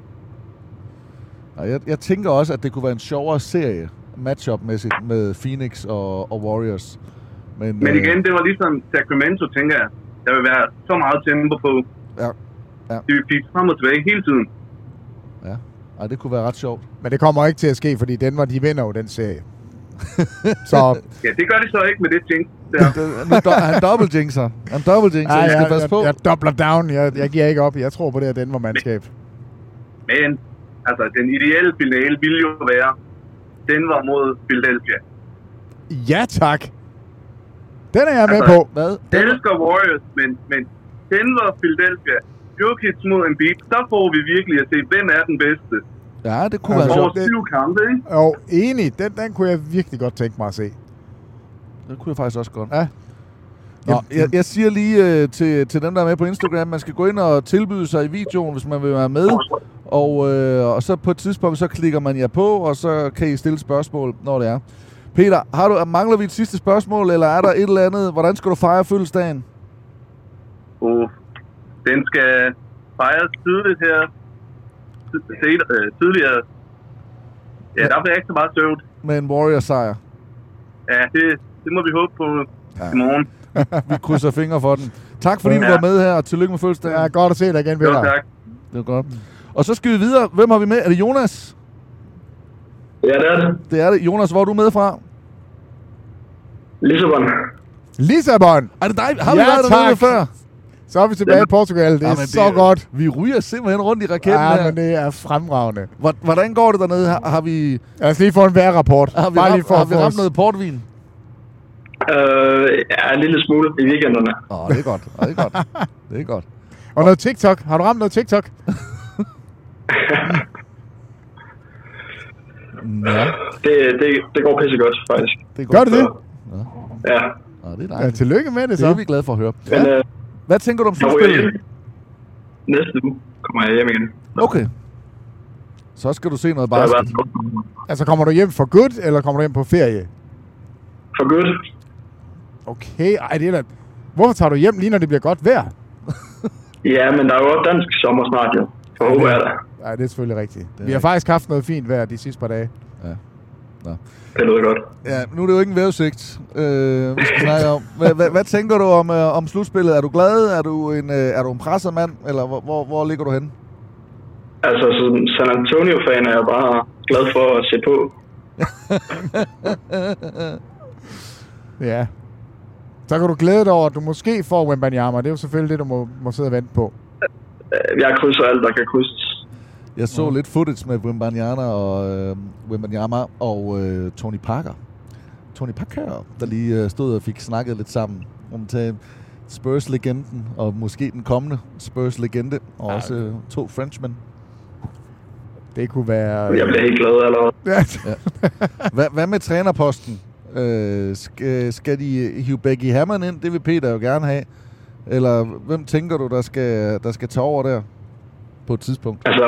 Jeg, jeg tænker også, at det kunne være en sjovere serie, matchup-mæssigt, med Phoenix og, og Warriors. Men, Men igen, øh, det var ligesom Sacramento, tænker jeg. Der vil være så meget tempo på. Ja. Ja. Det vil blive frem og tilbage hele tiden. Ja, ej, det kunne være ret sjovt. Men det kommer ikke til at ske, fordi Denver, de vinder jo den serie. Så... Ja, det gør de så ikke med det jinx der. Han dobbelt-jinxer. Han dobbelt-jinxer, Ej, jeg skal jeg, passe på. Jeg, jeg doubler down. Jeg, jeg giver ikke op. Jeg tror på det her Denver-mandskab. Men, men altså, den ideelle finale ville jo være Denver mod Philadelphia. Ja, tak. Den er jeg altså, med på. Hvad? Jeg elsker Warriors, men, men Denver, Philadelphia, Jokic mod Embiid, så får vi virkelig at se, hvem er den bedste. Ja, det kunne altså, være sjovt. Over syv kampe, ikke? Jo, enig. Den, den kunne jeg virkelig godt tænke mig at se. Det kunne jeg faktisk også godt. Ja. Nå, jeg, jeg siger lige øh, til, til dem, der er med på Instagram, man skal gå ind og tilbyde sig i videoen, hvis man vil være med. Og, øh, og så på et tidspunkt, så klikker man jer på, og så kan I stille spørgsmål, når det er. Peter, har du, mangler vi et sidste spørgsmål, eller er der et eller andet? Hvordan skal du fejre fødselsdagen? Uh, den skal fejres tidligt her. Tidligere. Ja, der bliver ikke så meget søvnt. Med en Warriors-sejr. Ja, det, det må vi håbe på ja. i morgen. Vi krydser fingre for den. Tak fordi ja. du var med her, og tillykke med fødselsdagen. Ja, godt at se dig igen, Peter. Jo, tak. Det er godt. Og så skal vi videre. Hvem har vi med? Er det Jonas? Ja, det er det. Det er det. Jonas, hvor er du med fra? Lissabon. Lissabon? Er det dig? Har vi ja, været dernede før? Så er vi tilbage i Portugal. Det er ja, så det, godt. Vi ryger simpelthen rundt i raketten ja, her. men det er fremragende. Hvordan går det dernede? Har, har vi... Lad os lige få en vejrrapport. Har vi, Bare ramt, lige for har vi ramt noget portvin? Øh, ja, en lille smule i weekenderne. Åh, oh, det er godt. Oh, det er godt. Det er godt. Og noget TikTok. Har du ramt noget TikTok? ja. Det, det, det går pisse godt, faktisk. Det Gør det det? Ja. ja. Oh, det er dejligt. Ja, tillykke med det, så. Det er vi glade for at høre. Men, ja. øh, Hvad tænker du om slutspillet? Næste uge kommer jeg hjem igen. Okay. Så skal du se noget basket. Altså, kommer du hjem for good, eller kommer du hjem på ferie? For good. Okay, ej, det er da... Hvorfor tager du hjem lige, når det bliver godt vejr? Ja, men der er jo også dansk sommer snart, jo. For ja, håber jeg da. Nej, det er selvfølgelig rigtigt. Det vi har faktisk haft noget fint vejr de sidste par dage. Ja. Nå. Det lyder godt. Ja, nu er det jo ikke en vejrudsigt, øh, vi skal snakke om. Hvad, hvad, hvad tænker du om, øh, om slutspillet? Er du glad? Er du en, øh, er du en presset mand? Eller hvor, hvor, hvor ligger du henne? Altså, som San Antonio-fan er jeg bare glad for at se på. Ja. Så kan du glæde dig over, at du måske får Wembanyama. Det er jo selvfølgelig det, du må, må sidde og vente på. Jeg krydser alt, der kan krydses. Jeg så mm. lidt footage med Wembanyama og, øh, Wembanyama og øh, Tony Parker. Tony Parker, der lige øh, stod og fik snakket lidt sammen om til Spurs-legenden, og måske den kommende Spurs-legende, og ja. også øh, to Frenchmen. Det kunne være... Jeg bliver helt glad allerede. Ja. Hvad, hvad med trænerposten? Øh, skal, skal de hive Becky Hammond ind? Det vil Peter jo gerne have. Eller hvem tænker du, der skal, der skal tage over der på et tidspunkt? Altså,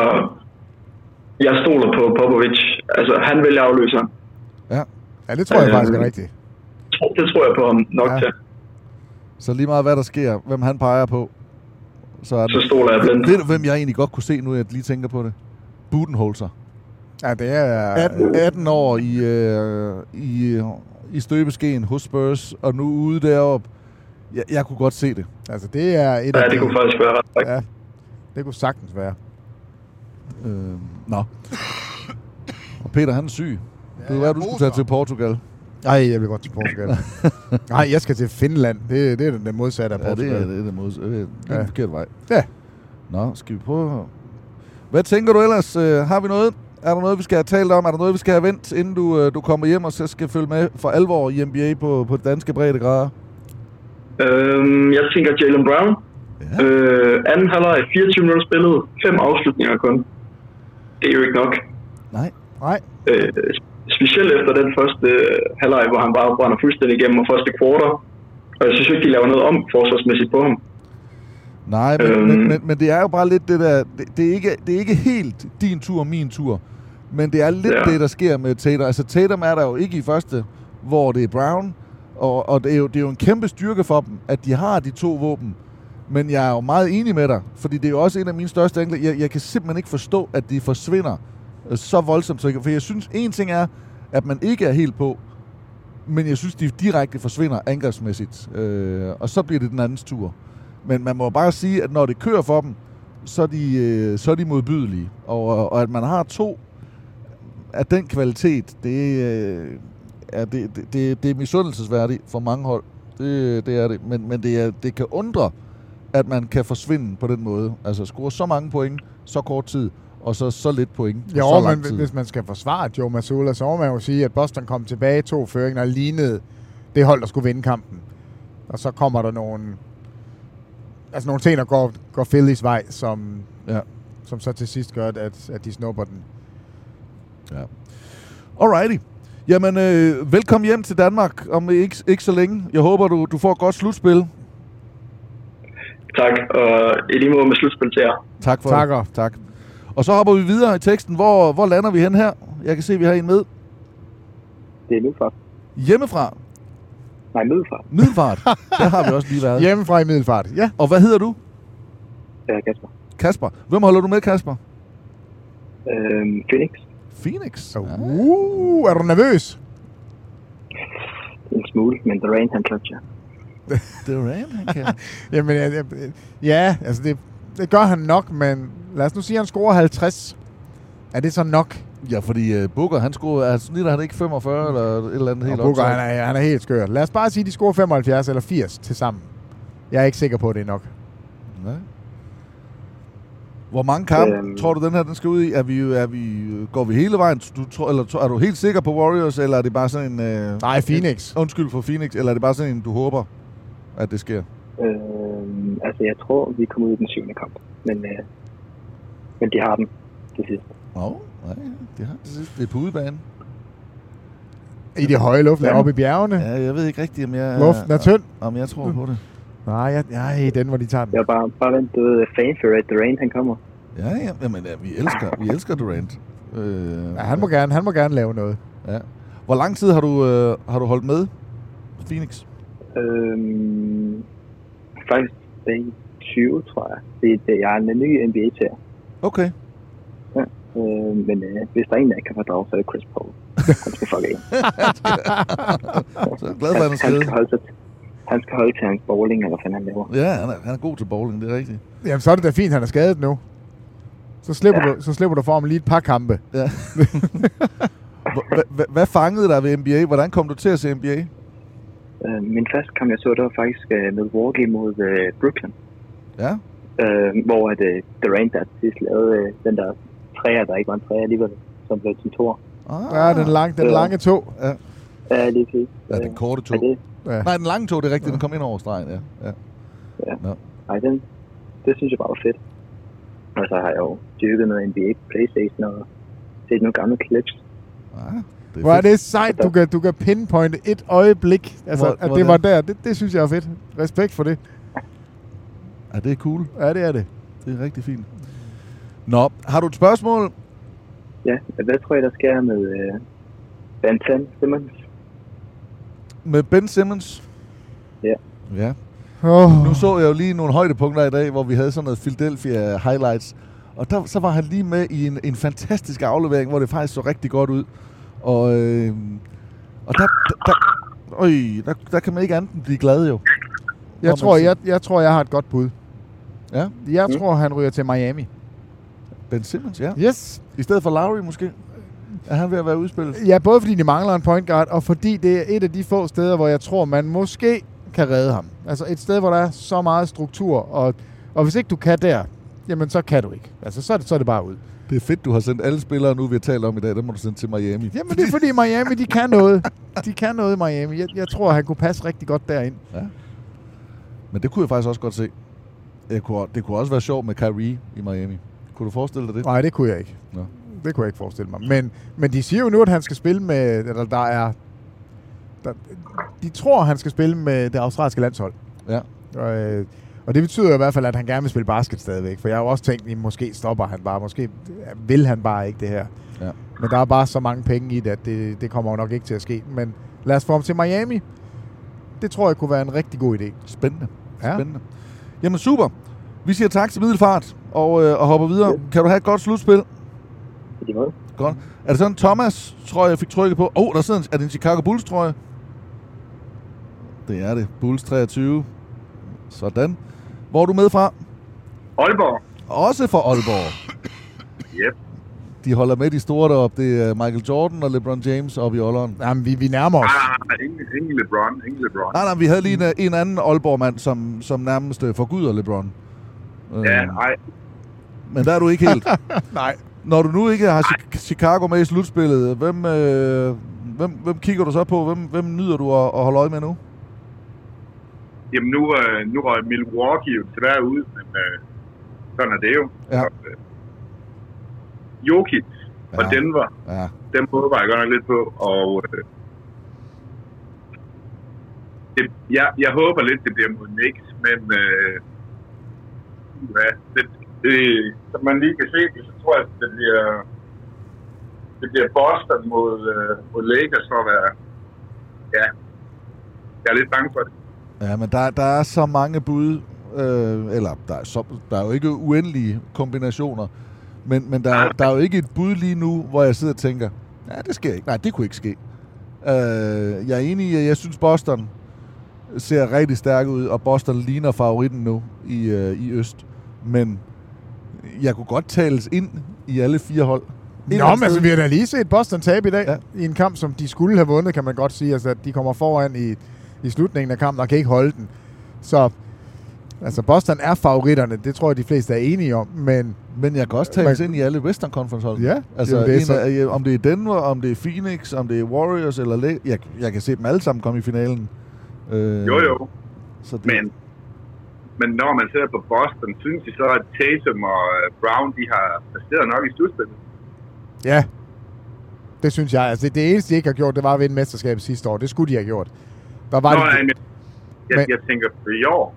jeg stoler på Popovic. Altså, han vil afløse ham. Ja. Ja, det tror jeg øh, faktisk er rigtigt. Det tror jeg på ham nok ja. til. Så lige meget hvad der sker, hvem han peger på, så er det... Så stoler jeg blindt. Ved du, hvem jeg egentlig godt kunne se nu, jeg lige tænker på det? Budenholzer. Ja, det er... atten, atten år i, øh, i, i støbeskeen hos Spurs, og nu ude deroppe. Jeg, jeg kunne godt se det. Altså, det er et ja, af det kunne faktisk være ret. Ja, det kunne sagtens være. Øh, nå. Og Peter, han er syg. Ja, det er, du skulle tage til Portugal. Nej, jeg vil godt til Portugal. Nej, jeg skal til Finland. Det, det er den modsatte af Portugal. Ja, det er, det er den modsatte. Det er den ja. forkerte vej. Ja. Nå, skal vi prøve... Hvad tænker du ellers? Uh, har vi noget? Er der noget, vi skal have talt om? Er der noget, vi skal have vendt, inden du, uh, du kommer hjem og så skal følge med for alvor i N B A på, på danske breddegrader? Øhm, jeg tænker Jaylen Brown. Ja. Øh, anden halvleg, fireogtyve minutter spillet, fem afslutninger kun. Det er jo ikke nok. Nej. Nej. Øh, specielt efter den første øh, halvleg, hvor han bare brænder fuldstændig igennem og første kvartal. Og jeg synes ikke, de laver noget om forsvarsmæssigt på ham. Nej, men, øhm. men, men, men det er jo bare lidt det der... Det, det, er ikke, det er ikke helt din tur, min tur. Men det er lidt ja. det, der sker med Tatum. Altså Tatum er der jo ikke i første, hvor det er Brown. Og, og det, er jo, det er jo en kæmpe styrke for dem, at de har de to våben. Men jeg er jo meget enig med dig, fordi det er jo også en af mine største ankler. Jeg, jeg kan simpelthen ikke forstå, at de forsvinder så voldsomt. For jeg synes, en ting er, at man ikke er helt på, men jeg synes, de direkte forsvinder angrebsmæssigt. Øh, og så bliver det den andens tur. Men man må bare sige, at når det kører for dem, så er de, øh, så er de modbydelige. Og, og at man har to af den kvalitet, det, øh, er, det, det, det, det er misundelsesværdigt for mange hold. Det, det er det. Men, men det, er, det kan undre, at man kan forsvinde på den måde. Altså score så mange point, så kort tid, og så så lidt point på jo, så lang men tid. Hvis man skal forsvare Joe Mazzulla, så må man jo sige, at Boston kom tilbage i to føringer og lignede det hold, der skulle vinde kampen. Og så kommer der nogle, altså nogle ting, der går, går Phillies vej, som, ja. som så til sidst gør, at, at de snupper den. Ja. Alrighty. Jamen, øh, velkommen hjem til Danmark om ikke, ikke så længe. Jeg håber, du, du får et godt slutspil. Tak, og i lige måde med slutspil til jer. Tak for Takker. det. Tak. Og så hopper vi videre i teksten. Hvor, hvor lander vi hen her? Jeg kan se, at vi har en med. Det er Middelfart. Hjemmefra? Nej, Middelfart. Middelfart. Der har vi også lige været. Hjemmefra i Middelfart, ja. Og hvad hedder du? Ja, Kasper. Kasper. Hvem holder du med, Kasper? Øhm, Phoenix. Phoenix? Uh, er du nervøs? En smule, men Durant han clutcher. Durant, han kan. Jamen, ja, ja, ja, altså det, det gør han nok, men lad os nu sige, at han scorer halvtreds. Er det så nok? Ja, fordi uh, Booker, han scorer, altså snitter han ikke femogfyrre eller et eller andet helt op? Booker, han er, han er helt skør. Lad os bare sige, at de scorer femoghalvfjerds eller firs til sammen. Jeg er ikke sikker på, at det er nok. Nej. Hvor mange kampe Øhm. tror du, den her den skal ud i? Er vi, er vi, går vi hele vejen? Du, tror, eller er du helt sikker på Warriors, eller er det bare sådan en... Uh, Nej, Phoenix. En, undskyld for Phoenix, eller er det bare sådan en, du håber, at det sker? Øhm, altså, jeg tror, vi kommer ud i den syvende kamp. Men, øh, men de har den til sidst. Åh, oh, nej, de har det sidste. Det er på udebane. I det høje luft, ja. Oppe i bjergene. Ja, jeg ved ikke rigtigt, om jeg... Luften er tynd. Om jeg tror på det. Nej, jeg, jeg er den, hvor de tager den. Jeg er bare, bare vent, du ved, fan for at Durant, han kommer. Ja, ja, jamen, ja, vi elsker, vi elsker Durant. Øh, ja, han må gerne, han må gerne lave noget. Ja. Hvor lang tid har du, øh, har du holdt med Phoenix? Øhm, faktisk dag tyve, tror jeg. Det, det, jeg er en ny N B A-tager. Okay. Ja, øh, men øh, hvis der er en, der ikke kan fordrage, så er det Chris Paul. Han skal fuck af. Så jeg er glad for, at han, han skal holde sig til. Han skal holde til hans bowling, eller hvad han laver. Ja, han er, han er god til bowling, det er rigtigt. Jamen, så er det da fint, han er skadet nu. Så slipper, ja. du, så slipper du for ham lige et par kampe. Ja. Hvad fangede dig ved N B A? Hvordan kom du til at se N B A? Uh, min første kamp, jeg så, det var faktisk uh, Milwaukee mod uh, Brooklyn. Ja. Uh, hvor at, uh, Durant der sidst lavede uh, den der træer, der ikke var en træer alligevel, som blev til toer. Ah. Ja, den, lang, den uh, lange to. Ja. Ja, lige præcis. Ja, den korte to. Det, ja. Nej, den lange to, det er rigtigt. Ja. Den kom ind over stregen, ja. Ja. Ja. No. Ej, den, det synes jeg bare var fedt. Og så har jeg jo dyrket noget N B A PlayStation og set nogle gamle clips. Ah, det hvor er det sejt, du kan, du kan pinpointe et øjeblik, altså hvor, at hvor det var der. Det, det synes jeg er fedt. Respekt for det. Ja, det er cool. Ja, det er det. Det er rigtig fint. Nå, har du et spørgsmål? Ja, hvad tror jeg, der sker med uh, Ben Simmons? Med Ben Simmons? Ja. Ja. Oh. Nu så jeg jo lige nogle højdepunkter i dag, hvor vi havde sådan noget Philadelphia highlights. Og der, så var han lige med i en, en fantastisk aflevering, hvor det faktisk så rigtig godt ud. Og, øh, og der, der, øj, der, der kan man ikke andet end blive glad jo. Jeg tror jeg, jeg tror, jeg har et godt bud. Ja? Jeg mm. tror, han ryger til Miami. Ben Simmons, ja. Yes. I stedet for Lowry måske? Er han ved at være udspillet? Ja, både fordi de mangler en point guard, og fordi det er et af de få steder, hvor jeg tror, man måske kan redde ham. Altså et sted, hvor der er så meget struktur, og, og hvis ikke du kan der, jamen så kan du ikke. Altså så er det, så er det bare ud. Det er fedt, du har sendt alle spillere nu, vi har talt om i dag, dem må du sende til Miami. Jamen det er fordi Miami, de kan noget. De kan noget i Miami. Jeg, jeg tror, han kunne passe rigtig godt derind. Ja. Men det kunne jeg faktisk også godt se. Jeg kunne, det kunne også være sjovt med Kyrie i Miami. Kunne du forestille dig det? Nej, det kunne jeg ikke. Nå. Det kunne jeg ikke forestille mig. Men, men de siger jo nu, at han skal spille med... Eller der er... Der, de tror, han skal spille med det australske landshold. Ja. Og, øh, og det betyder i hvert fald, at han gerne vil spille basket stadigvæk. For jeg har jo også tænkt, at måske stopper han bare. Måske vil han bare ikke det her. Ja. Men der er bare så mange penge i det, at det, det kommer jo nok ikke til at ske. Men lad os få ham til Miami. Det tror jeg kunne være en rigtig god idé. Spændende. Ja. Spændende. Jamen super. Vi siger tak til Middelfart og, øh, og hopper videre. Ja. Kan du have et godt slutspil? Det var godt. Er det sådan Thomas, tror jeg, fik trykket på? Åh, oh, der sidder en, er det en Chicago Bulls, tror jeg? Det er det. Bulls treogtyve. Sådan. Hvor er du med fra? Aalborg. Også fra Aalborg. Yep. De holder med de store deroppe. Det er Michael Jordan og LeBron James oppe i Aalborg. Jamen, vi, vi nærmer os. Ah, ingen, ingen LeBron. Ingen LeBron. Nej, nej, vi havde lige en, en anden Aalborg-mand, som, som nærmest forguder LeBron. Ja, nej. Men der er du ikke helt. Nej. Når du nu ikke har nej. Chicago med i slutspillet, hvem, øh, hvem, hvem kigger du så på? Hvem, hvem nyder du at, at holde øje med nu? Jamen nu, øh, nu røg Milwaukee jo desværre ud, men øh, sådan er det jo. Ja. Øh, Jokic fra ja. Denver, ja. dem håber jeg godt nok lidt på, og øh, det, jeg, jeg håber lidt, det bliver mod Knicks, men øh, ja, det, det, som man lige kan se, så tror jeg, at det bliver, det bliver Boston mod, øh, mod Lakers for at være, ja, jeg er lidt bange for det. Ja, men der, der er så mange bud, øh, eller der er, så, der er jo ikke uendelige kombinationer, men, men der, der er jo ikke et bud lige nu, hvor jeg sidder og tænker, ja, det sker ikke. Nej, det kunne ikke ske. Øh, jeg er enig i, at jeg synes Boston ser rigtig stærk ud, og Boston ligner favoritten nu i, øh, i øst. Men jeg kunne godt tales ind i alle fire hold. Nå, men altså, vi har da lige set Boston tabe i dag, ja. I en kamp, som de skulle have vundet, kan man godt sige. Altså, at de kommer foran i, i slutningen af kampen, og kan ikke holde den. Så altså, Boston er favoritterne, det tror jeg, de fleste er enige om, men... Men jeg kan også tales man, ind i alle Western Conference hold. Ja, altså, det det, af, om det er Denver, om det er Phoenix, om det er Warriors, eller... Le- jeg, jeg kan se dem alle sammen komme i finalen. Øh, jo, jo. Så det, men, men når man ser på Boston, synes I så, at Tatum og Brown, de har præsteret nok i slutspillet? Ja, det synes jeg. Altså, det, det eneste, de ikke har gjort, det var at vinde mesterskabet sidste år. Det skulle de have gjort. Der var Nå, de, nej, men jeg, men, jeg tænker for i år.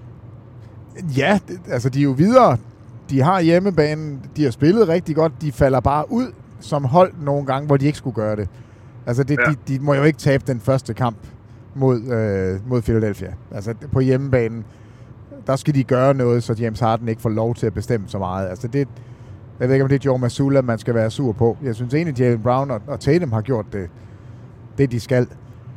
Ja, det, altså de er jo videre. De har hjemmebanen, de har spillet rigtig godt. De falder bare ud som hold nogle gange, hvor de ikke skulle gøre det. Altså, det, ja. de, de må jo ikke tabe den første kamp mod, øh, mod Philadelphia. Altså, på hjemmebanen, der skal de gøre noget, så James Harden ikke får lov til at bestemme så meget. Altså, det... Jeg ved ikke, om det er Joe Mazzulla, man skal være sur på. Jeg synes egentlig, Jaylen Brown og, og Tatum har gjort det, det de skal.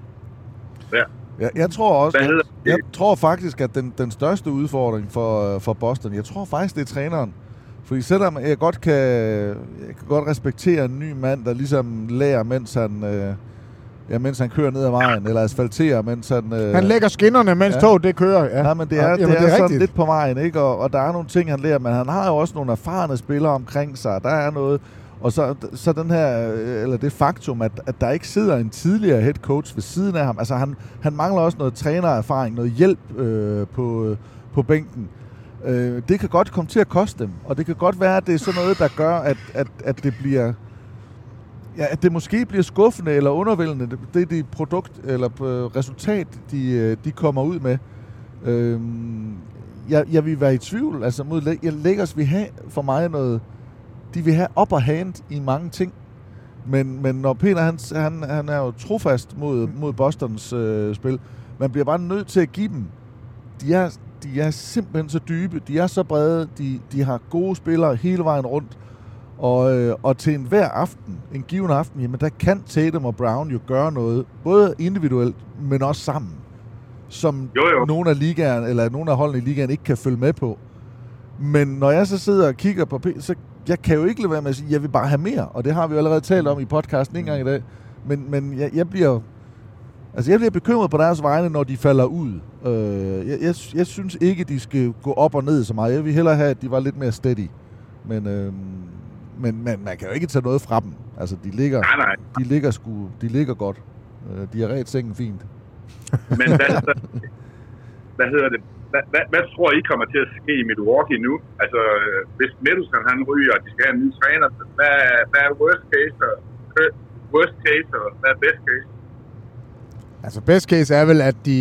Ja. Jeg, jeg tror også, jeg, jeg tror faktisk, at den, den største udfordring for, for Boston, jeg tror faktisk, det er træneren. Fordi selvom jeg godt kan, jeg kan godt respektere en ny mand, der ligesom lærer, mens han, øh, ja, mens han kører ned ad vejen, eller asfalterer, mens han... Øh, han lægger skinnerne, mens ja. toget det kører. Ja, ja men det er, ja, det jamen, er, det er sådan rigtigt. lidt på vejen, ikke? Og, og der er nogle ting, han lærer, men han har jo også nogle erfarne spillere omkring sig. Der er noget... Og så, så den her, eller det faktum, at, at der ikke sidder en tidligere head coach ved siden af ham. Altså han, han mangler også noget trænererfaring, noget hjælp øh, på, på bænken. Øh, det kan godt komme til at koste dem, og det kan godt være, at det er sådan noget, der gør, at, at, at det bliver... Ja, at det måske bliver skuffende eller undervældende, det, det er det produkt eller resultat, de, de kommer ud med. Øhm, jeg, jeg vil være i tvivl. Altså mod jeg Lakers vil have for mig noget... De vil have upper hand i mange ting. Men, men når Peter, han, han, han er jo trofast mod, mod Bostons øh, spil, man bliver bare nødt til at give dem. De er, de er simpelthen så dybe, de er så brede, de, de har gode spillere hele vejen rundt. Og, øh, og til enhver aften, en given aften, jamen der kan Tatum og Brown jo gøre noget, både individuelt, men også sammen, som jo, jo. nogle af ligaen, eller nogle af holdene i ligaen ikke kan følge med på. Men når jeg så sidder og kigger på P, så jeg kan jo ikke lade være med at sige, at jeg vil bare have mere, og det har vi jo allerede talt om i podcasten en gang i dag. Men, men jeg, jeg bliver altså jeg bliver bekymret på deres vegne, når de falder ud. Øh, jeg, jeg, jeg synes ikke, de skal gå op og ned så meget. Jeg vil hellere have, at de var lidt mere steady. Men øh, Men, men man kan jo ikke tage noget fra dem. Altså, de ligger, nej, nej. De ligger, sgu, de ligger godt. De har ret sengen fint. Men hvad, hvad hedder det? Hvad, hvad, hvad tror I kommer til at ske i Milwaukee nu? Altså, hvis Middleton han ryger, og de skal have en ny træner, hvad, hvad er worst case, og, worst case, og hvad er best case? Altså, best case er vel, at de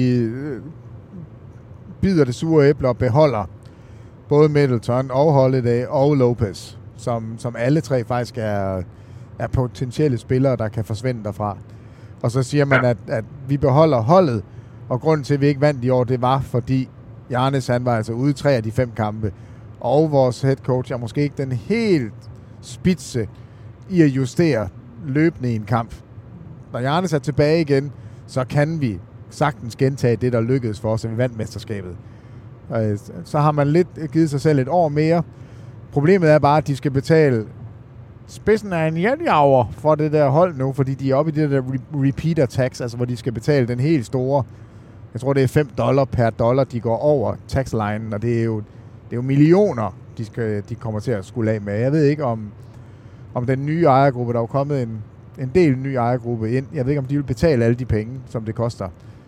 bider det sure æble og beholder både Middleton og Holiday og Lopez, som, som alle tre faktisk er, er potentielle spillere, der kan forsvinde derfra. Og så siger man, ja. at, at vi beholder holdet, og grunden til, at vi ikke vandt i år, det var, fordi Giannis, han var altså ude i tre af de fem kampe, og vores head coach er måske ikke den helt spidse i at justere løbende i en kamp. Når Giannis er tilbage igen, så kan vi sagtens gentage det, der lykkedes for os, at vi vandt mesterskabet. Så har man lidt givet sig selv et år mere. Problemet er bare, at de skal betale spidsen af en jetjager for det der hold nu, fordi de er oppe i det der repeater tax, altså hvor de skal betale den helt store, jeg tror det er fem dollar per dollar, de går over taxlinen, og det er jo, det er jo millioner, de, skal, de kommer til at skulle af med. Jeg ved ikke om, om den nye ejergruppe, der er jo kommet en, en del ny ejergruppe ind, jeg ved ikke om de vil betale alle de penge, som det koster.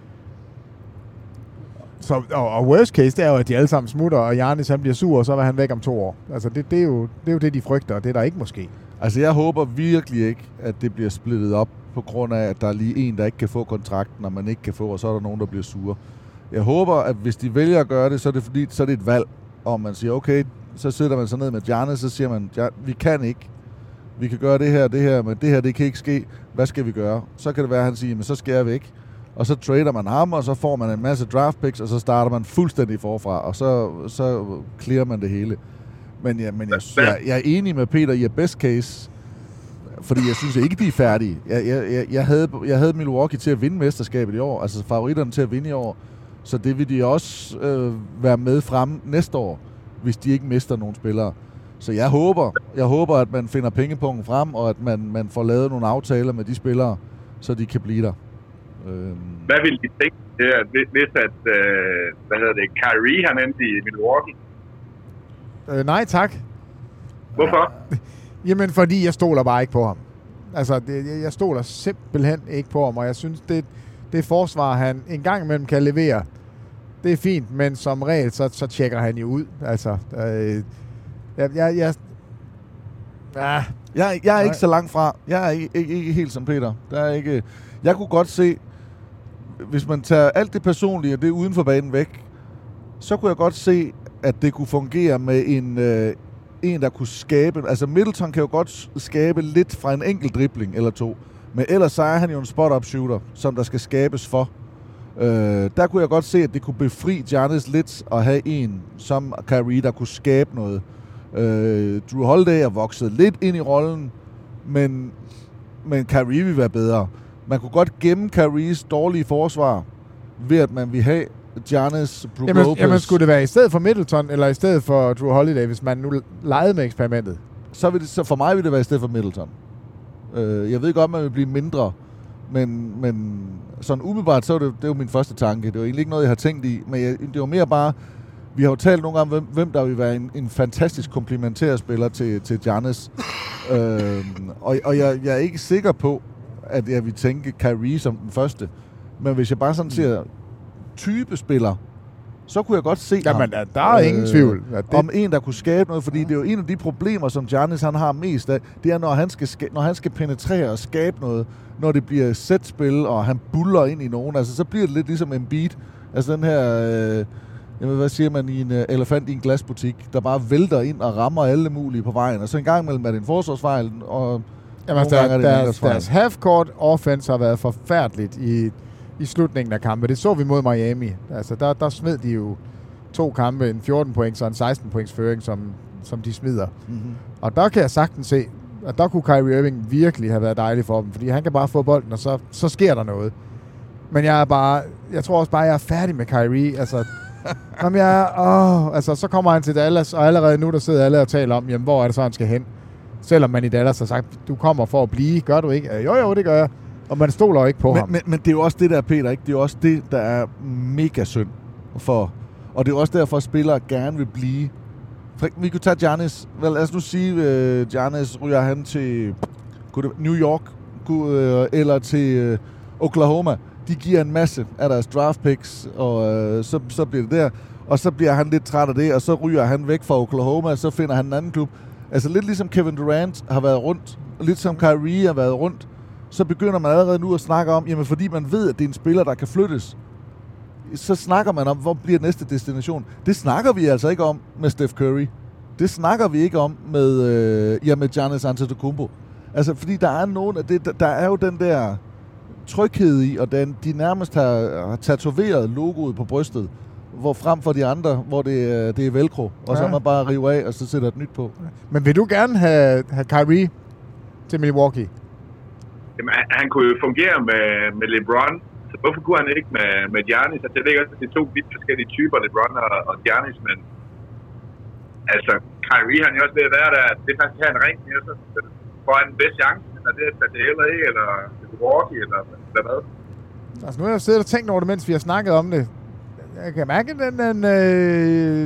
Så, og, og worst case, det er jo, at de alle sammen smutter, og Giannis han bliver sur, og så er han væk om to år. Altså, det, det, er jo, det er jo det, de frygter, og det er der ikke måske. Altså, jeg håber virkelig ikke, at det bliver splittet op, på grund af, at der er lige en, der ikke kan få kontrakten, og man ikke kan få, og så er der nogen, der bliver sure. Jeg håber, at hvis de vælger at gøre det, så er det, fordi, så er det et valg, og man siger, okay, så sidder man så ned med Giannis, så siger man, ja, vi kan ikke. Vi kan gøre det her det her, men det her, det kan ikke ske. Hvad skal vi gøre? Så kan det være, at han siger, men så skal jeg væk. Og så trader man ham, og så får man en masse draft picks, og så starter man fuldstændig forfra, og så, så clear man det hele. Men, ja, men jeg, jeg, jeg er enig med Peter i, at best case, fordi jeg synes ikke, de er færdige. Jeg, jeg, jeg, havde, jeg havde Milwaukee til at vinde mesterskabet i år, altså favoritterne til at vinde i år. Så det vil de også øh, være med frem næste år, hvis de ikke mister nogen spillere. Så jeg håber, jeg håber, at man finder pengepunkten frem, og at man, man får lavet nogle aftaler med de spillere, så de kan blive der. Øhm. Hvad vil de tænke, hvis at, øh, hvad hedder det, Kyrie han endte i Milwaukee? Øh, nej, tak. Hvorfor? Jamen, fordi jeg stoler bare ikke på ham. Altså, det, jeg stoler simpelthen ikke på ham, og jeg synes, det, det forsvar, han en gang imellem kan levere, det er fint, men som regel, så, så tjekker han jo ud. Altså, øh, jeg... jeg, jeg ah, jeg, jeg er ikke så langt fra. Jeg er ikke, ikke, ikke helt som Peter. Der er ikke... Jeg kunne godt se, hvis man tager alt det personlige og det uden for banen væk, så kunne jeg godt se, at det kunne fungere med en, øh, en der kunne skabe... Altså Middleton kan jo godt skabe lidt fra en enkelt dribling eller to, men ellers så er han jo en spot-up shooter, som der skal skabes for. Øh, der kunne jeg godt se, at det kunne befri Giannis lidt at have en som Kyrie, der kunne skabe noget. Øh, Drew Holiday er vokset lidt ind i rollen, men, men Kyrie vil være bedre. Man kunne godt gemme Kyries dårlige forsvar ved, at man vil have Giannis, Brook jamen, Lopez. Jamen skulle det være i stedet for Middleton, eller i stedet for Drew Holiday, hvis man nu legede med eksperimentet? Så, vil det, så for mig vil det være i stedet for Middleton. Øh, jeg ved godt, man vil blive mindre, men, men sådan umiddelbart, så er det, det er jo min første tanke. Det var egentlig ikke noget, jeg har tænkt i, men jeg, det var mere bare, vi har jo talt nogle gange, hvem, hvem der vil være en, en fantastisk komplementær spiller til, til Giannis. øh, og og jeg, jeg er ikke sikker på, at jeg vil tænke Kyrie som den første. Men hvis jeg bare sådan ser type spiller, så kunne jeg godt se Jamen, ham. der, der er øh, ingen tvivl. Det... Om en, der kunne skabe noget, fordi ja. Det er jo en af de problemer, som Giannis han har mest af, det er, når han skal, ska- når han skal penetrere og skabe noget, når det bliver sætspil, og han buller ind i nogen, altså så bliver det lidt ligesom Embiid. Altså den her, øh, jamen, hvad siger man, i en uh, elefant i en glasbutik, der bare vælter ind og rammer alle mulige på vejen, og så en gang imellem er det en forsvarsfejl, og jamen, der, er deres, deres half-court offense har været forfærdeligt i, i slutningen af kampen. Det så vi mod Miami. Altså, der, der smed de jo to kampe, en fjorten points og en seksten points føring, som, som de smider. Mm-hmm. Og der kan jeg sagtens se, at der kunne Kyrie Irving virkelig have været dejlig for dem, fordi han kan bare få bolden, og så, så sker der noget. Men jeg er bare, jeg tror også bare, at jeg er færdig med Kyrie. Altså, om jeg er, åh, altså, så kommer han til Dallas, og allerede nu, der sidder alle og taler om, jamen, hvor er det så, han skal hen? Selvom man i Dallas har sagt, du kommer for at blive, gør du ikke? Jo, jo, det gør jeg. Og man stoler jo ikke på men, ham. Men, men det er jo også det der, Peter, ikke? Det er jo også det, der er mega synd for. Og det er også derfor, at spillere gerne vil blive. For, vi kunne tage Giannis. Vel, lad os nu sige, uh, Giannis ryger han til New York kunne, uh, eller til uh, Oklahoma. De giver en masse af deres draft picks, og uh, så, så bliver det der. Og så bliver han lidt træt af det, og så ryger han væk fra Oklahoma, og så finder han en anden klub. Altså lidt ligesom Kevin Durant har været rundt, og lidt som Kyrie har været rundt, så begynder man allerede nu at snakke om, jamen fordi man ved, at det er en spiller, der kan flyttes, så snakker man om, hvor bliver næste destination. Det snakker vi altså ikke om med Steph Curry. Det snakker vi ikke om med, øh, ja, med Giannis Antetokounmpo. Altså fordi der er nogen af det, der er jo den der tryghed i, og den, de nærmest har, har tatoveret logoet på brystet, hvor frem for de andre, hvor det, det er velcro, og ja. Så man bare river af, og så sætter et nyt på. Men vil du gerne have, have Kyrie til Milwaukee? Jamen, han kunne jo fungere med, med LeBron, så hvorfor kunne han ikke med, med Giannis? Altså, det er også de to vidt forskellige typer, LeBron og, og Giannis, men altså, Kyrie han er jo også ved at være der, det er faktisk her en ring, så får han den bedste chance, når det er til L A eller Milwaukee, eller hvad? Altså, nu har jeg siddet og tænkt over det, mens vi har snakket om det. Jeg kan mærke, den, den, øh,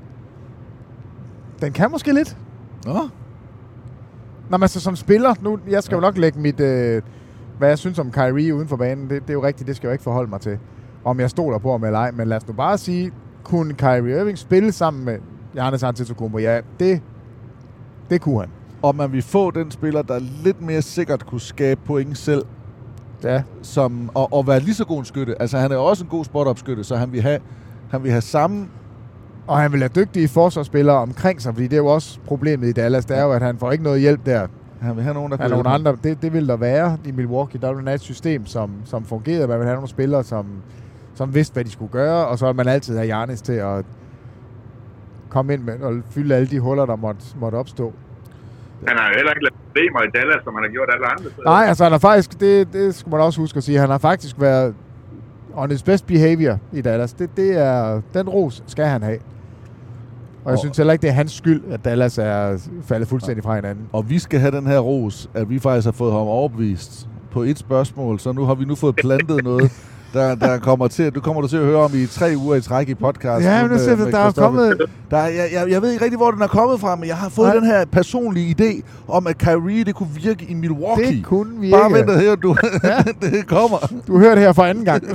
den kan måske lidt. Nå. Nå, men altså som spiller, nu, jeg skal jo nok lægge mit, øh, hvad jeg synes om Kyrie uden for banen, det, det er jo rigtigt, det skal jeg jo ikke forholde mig til, om jeg stoler på ham eller ej, men lad os nu bare sige, kunne Kyrie Irving spille sammen med Giannis Antetokounmpo? Ja, det, det kunne han. Og man vil få den spiller, der lidt mere sikkert kunne skabe point selv, ja. Som, og, og være lige så god en skytte. Altså han er også en god spot-up-skytte, så han vil have, han vil have samme. Og han vil have dygtige forsvarsspillere omkring sig, fordi det er jo også problemet i Dallas, det er jo, at han får ikke noget hjælp der. Han vil have nogen, der kan nogle andre. Det, det vil der være i Milwaukee. Der vil være et system, som, som fungerede. Man vil have nogle spillere, som, som vidste, hvad de skulle gøre, og så vil man altid have Giannis til at komme ind med og fylde alle de huller, der måtte, måtte opstå. Han har jo heller ikke lavet problemer i Dallas, som han har gjort alle andre steder. Nej, altså han har faktisk, det, det skulle man også huske at sige, han har faktisk været on his best behavior i Dallas. Det, det er, den ros skal han have. Og jeg og synes heller ikke, det er hans skyld, at Dallas er faldet fuldstændig fra hinanden. Og vi skal have den her ros, at vi faktisk har fået ham overbevist på et spørgsmål, så nu har vi nu fået plantet noget, der, der kommer til, du kommer du til at høre om i tre uger i træk i podcasten. Ja, men det er der er kommet... Der, jeg, jeg, jeg ved ikke rigtig, hvor den er kommet fra, men jeg har fået Nej. den her personlige idé om, at Kyrie, det kunne virke i Milwaukee. Det kunne virke. Bare vent og hør, du. Det kommer. Du hører det her for anden gang.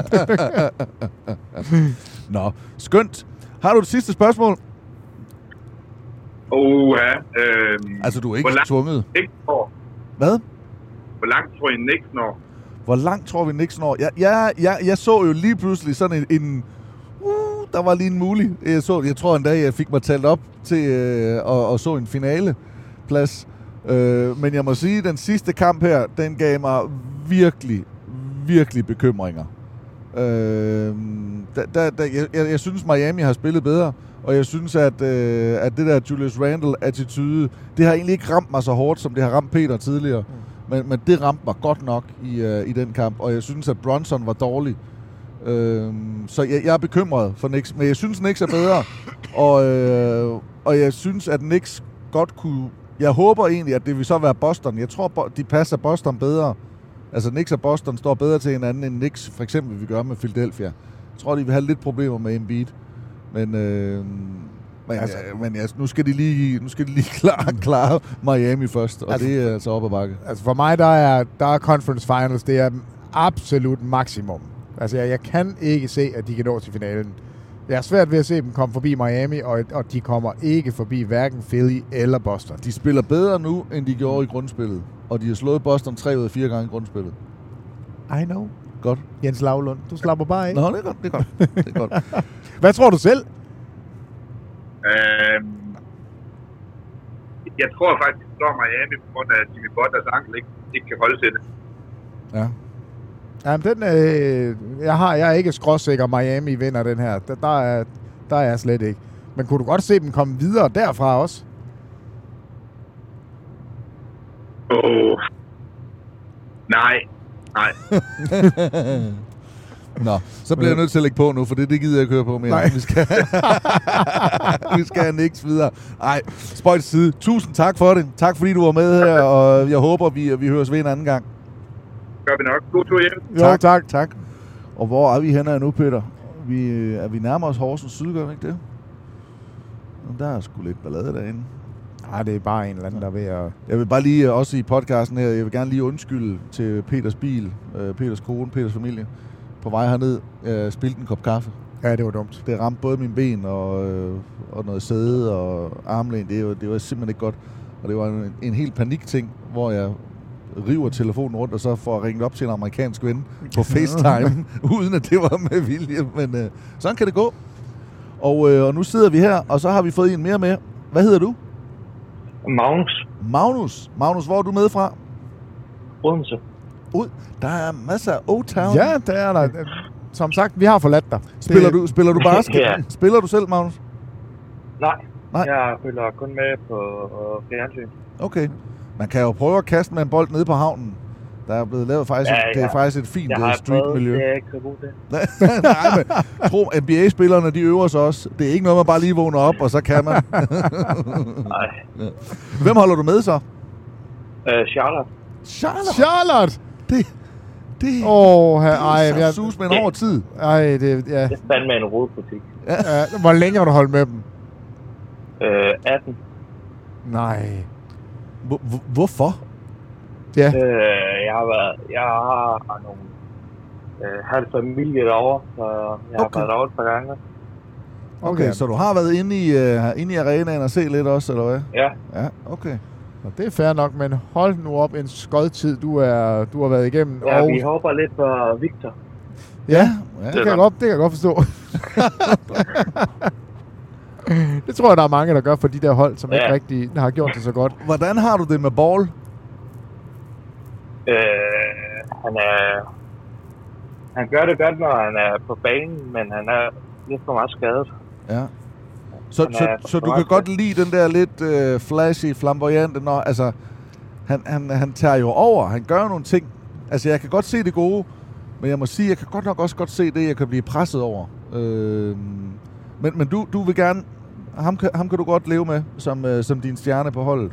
Nå, skønt. Har du det sidste spørgsmål? Åh, ja. Øh, altså, du er ikke tvunget. Hvad? Hvor langt tror I Knicks når? Hvor langt tror vi Knicks når? Jeg, jeg, jeg, jeg så jo lige pludselig sådan en... en uh, der var lige en mulig. Jeg, så, jeg tror en dag, jeg fik mig talt op til øh, og, og så en finaleplads. Øh, men jeg må sige, at den sidste kamp her, den gav mig virkelig, virkelig bekymringer. Øh, da, da, da, jeg, jeg, jeg synes, Miami har spillet bedre. Og jeg synes, at, øh, at det der Julius Randle-attitude, det har egentlig ikke ramt mig så hårdt, som det har ramt Peter tidligere. Mm. Men, men det ramte mig godt nok i, øh, i den kamp. Og jeg synes, at Brunson var dårlig. Øh, så jeg, jeg er bekymret for Knicks. Men jeg synes, Knicks er bedre. og, øh, og jeg synes, at Knicks godt kunne... Jeg håber egentlig, at det vil så være Boston. Jeg tror, de passer Boston bedre. Altså, Knicks og Boston står bedre til hinanden, end Knicks for eksempel vi gør med Philadelphia. Jeg tror, de vil have lidt problemer med Embiid. Men, øh, men, altså, ja, men ja, nu skal de lige, nu skal de lige klare, klare Miami først, og altså, det er altså op ad bakke. Altså for mig, der er, der er Conference Finals, det er absolut maksimum. Altså jeg, jeg kan ikke se, at de kan nå til finalen. Jeg er svært ved at se dem komme forbi Miami, og, og de kommer ikke forbi hverken Philly eller Boston. De spiller bedre nu, end de gjorde i grundspillet, og de har slået Boston tre ud af fire gange i grundspillet. I know. Godt. Jens Lavlund, du slapper bare af. Nå, det er godt, det er godt. Det er godt. Hvad tror du selv? Øhm, jeg tror faktisk, at slår Miami på grund af Jimmy Butlers ankel ikke, ikke kan holde til det. Ja. Jamen, den, øh, jeg, har, jeg er ikke skråsikker, Miami vinder den her. Der, der, er, der er jeg slet ikke. Men kunne du godt se dem komme videre derfra også? Åh. Oh. Nej. Nej. Nå, så bliver jeg nødt til at lægge på nu, for det, det gider jeg ikke høre på mere. Nej. Vi skal, vi skal have Knicks videre. Ej, spøjt side. Tusind tak for det. Tak fordi du var med her, og jeg håber, vi, vi høres ved en anden gang. Gør vi nok. God tur hjem. Jo, tak. tak, tak. Og hvor er vi henne nu, Peter? Vi, er vi nærmere os Horsens Syd, gør vi ikke det? Der er sgu lidt ballade derinde. Nej, det er bare en eller anden, der er ved at... Jeg vil bare lige, også i podcasten her, jeg vil gerne lige undskylde til Peters bil, øh, Peters kone, Peters familie. På vej herned, øh, spilte en kop kaffe. Ja, det var dumt. Det ramte både mine ben og, øh, og noget sæde og armlæn. Det var, det var simpelthen ikke godt. Og det var en, en helt panikting, hvor jeg river telefonen rundt, og så får ringet op til en amerikansk ven på FaceTime, uden at det var med vilje. Men øh, sådan kan det gå. Og, øh, og nu sidder vi her, og så har vi fået en mere med. Hvad hedder du? Magnus. Magnus. Magnus, hvor er du med fra? Odense. Ud. Der er masser af O-Town. Ja, der er der. Som sagt, vi har forladt dig. Spiller du, spiller du basket? Ja. Spiller du selv, Magnus? Nej. Nej. Jeg følger kun med på uh, fjernsyn. Okay. Man kan jo prøve at kaste med en bold nede på havnen. Der er blevet lavet faktisk, ja, et, det er ja. faktisk et fint jeg street-miljø. Det er ikke så god det. Nej, men tro, N B A-spillerne, de øver sig også. Det er ikke noget, man bare lige vågner op, og så kan man. Nej. Hvem holder du med så? Uh, Charlotte. Charlotte? Charlotte! Det... Det, oh, her, ej, det er så sus med en over tid. Ej, det, ja. Det er fandme en rodebutik. Ja. Uh, hvor længe har du holdt med dem? Uh, atten. Nej. Hvor, hvorfor? Ja. Uh, jeg har været, jeg har nogle uh, halv familie derovre, så jeg okay. har været derovre et par gange. Okay, okay, så du har været inde i, uh, inde i arenaen og se lidt også, eller hvad? Ja. Ja, okay. Og det er fair nok, men hold nu op en skodtid, du, er, du har været igennem. Ja, og... vi håber lidt på Victor. Ja, ja. Det, kan jeg godt, det kan jeg godt forstå. Det tror jeg, der er mange, der gør for de der hold, som ja. ikke rigtig har gjort det så godt. Hvordan har du det med ball? Øh, han er... Han gør det godt, når han er på banen, men han er lidt for meget skadet. Ja. Så, så, så du kan godt lide den der lidt øh, flashy, flamboyante, når, altså, han, han, han tager jo over, han gør nogle ting. Altså, jeg kan godt se det gode, men jeg må sige, jeg kan godt nok også godt se det, jeg kan blive presset over. Øh, men men du, du vil gerne, ham kan, ham kan du godt leve med, som, øh, som din stjerne på holdet?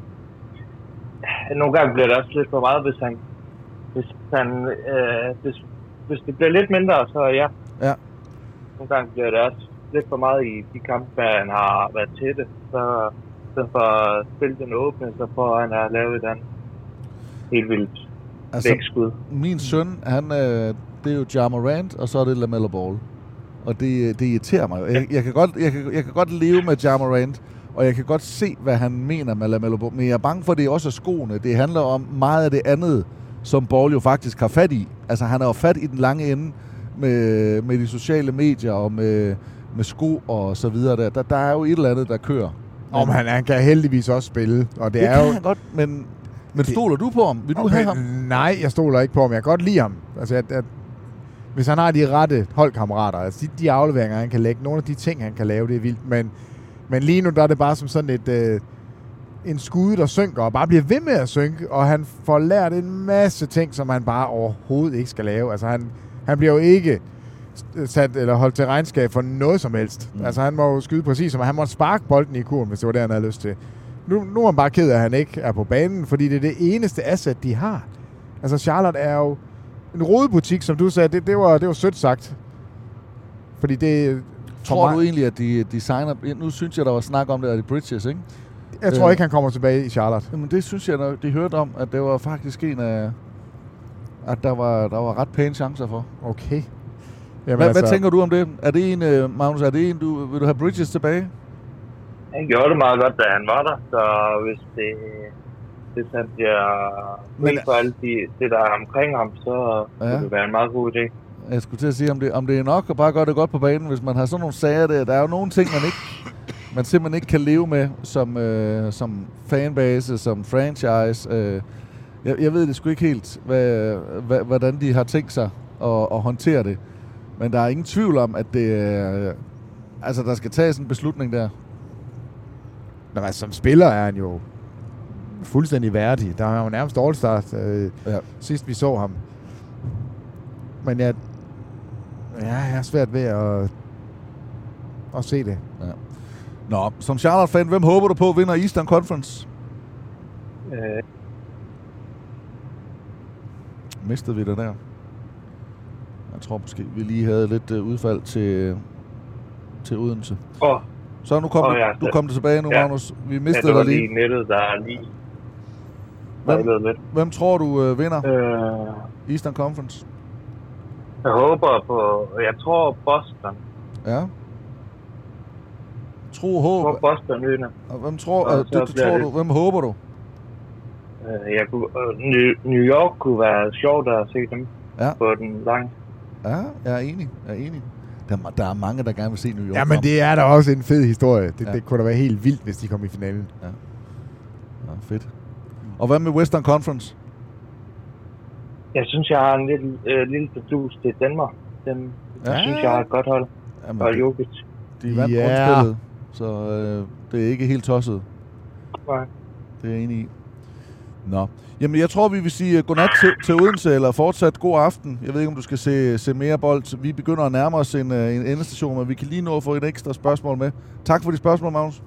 Nogle gange bliver det også lidt for meget, hvis han, hvis han, øh, hvis, hvis det bliver lidt mindre, så ja. Ja. Nogle gange bliver det også lidt for meget i de kampe, han har været tætte. Så så for at spille den åbne, så får han at lave den helt vildt altså, vækskud. Min søn, han, øh, det er jo Ja Morant, og så er det LaMelo Ball. Og det, det irriterer mig. Jeg, jeg, kan godt, jeg, kan, jeg kan godt leve med Ja Morant, og jeg kan godt se, hvad han mener med LaMelo Ball. Men jeg er bange for, at det er også skoene. Det handler om meget af det andet, som Ball jo faktisk har fat i. Altså, han har jo fat i den lange ende med, med de sociale medier og med, med sko og så videre. Der, der, der er jo et eller andet, der kører. Om han, han kan heldigvis også spille. Og det, det er kan jo, han godt, men, men stoler du på ham? Vil du okay, have ham? Nej, jeg stoler ikke på ham. Jeg kan godt lide ham. Altså, at, at, hvis han har de rette holdkammerater, altså de, de afleveringer, han kan lægge, nogle af de ting, han kan lave, det er vildt. Men, men lige nu, der er det bare som sådan et... Øh, en skude, der synker, og bare bliver ved med at synke, og han får lært en masse ting, som han bare overhovedet ikke skal lave. Altså, han, han bliver jo ikke sat eller holdt til regnskab for noget som helst. Mm. Altså, han må jo skyde præcis, som han må sparke bolden i kurven, hvis det var det, han havde lyst til. Nu, nu er han bare ked af, at han ikke er på banen, fordi det er det eneste asset, de har. Altså, Charlotte er jo en rodebutik, som du sagde. Det, det, var, det var sødt sagt. Fordi det... Tror du egentlig, at de, de signer... Nu synes jeg, der var snak om det, at de Bridges, ikke? Jeg tror ikke, han kommer tilbage i Charlotte. Jamen, det synes jeg, de hørte om, at det var faktisk en af... At der var, der var ret pæne chancer for. Okay. Jamen, hvad, altså, hvad tænker du om det? Er det en, Magnus, er det en, du... Vil du have Bridges tilbage? Han gjorde det meget godt, da han var der, så hvis det... Hvis han bliver fri for alt de, det, der er omkring ham, så ja. Vil det være en meget god idé. Jeg skulle til at sige, om det, om det er nok at bare gøre det godt på banen, hvis man har sådan nogle sager der. Der er jo nogle ting, man ikke... man simpelthen ikke kan leve med som, øh, som fanbase, som franchise. Øh, jeg, jeg ved det sgu ikke helt, hvad, hvad, hvordan de har tænkt sig at, at håndtere det. Men der er ingen tvivl om, at det, øh, altså, der skal tages en beslutning der. Nå, altså, som spiller er han jo fuldstændig værdig. Der er jo nærmest all-start øh, ja. Sidst vi så ham. Men jeg, ja, jeg er svært ved at, at se det. Ja. Nå, som Charlotte-fan, hvem håber du på vinder Eastern Conference? Øh. Mistede vi det der? Jeg tror måske, vi lige havde lidt uh, udfald til, til Odense. Oh. Så nu kom oh, du, ja, du kom tilbage nu, ja. Magnus. Vi mistede ja, dig lige. lige nettet, der er lige... Hvem, hvem tror du uh, vinder øh. Eastern Conference? Jeg håber på... Jeg tror Boston. Ja. Tro håb. Jeg tror Boston vinder. Og hvem tror, og det, det tror du? Hvem håber du? Uh, jeg kunne, uh, New York kunne være sjovt at se dem ja. På den lange. Ja, jeg er enig. Jeg er enig. Der, der er mange, der gerne vil se New York. Ja, men det er da også en fed historie. Det, ja. det kunne da være helt vildt, hvis de kom i finalen. Ja, ja fedt. Og hvad med Western Conference? Jeg synes, jeg har en lille, øh, lille fordus til Danmark. Den, ja. Jeg synes, jeg har et godt hold. Jamen, og Jokic. De vandt yeah. grundspillet, så øh, det er ikke helt tosset. Nej. Det er jeg enig i. Nå. Jamen, jeg tror, vi vil sige godnat til, til Odense, eller fortsat god aften. Jeg ved ikke, om du skal se, se mere bold. Vi begynder at nærme os en, en endestation, men vi kan lige nå at få et ekstra spørgsmål med. Tak for de spørgsmål, Magnus.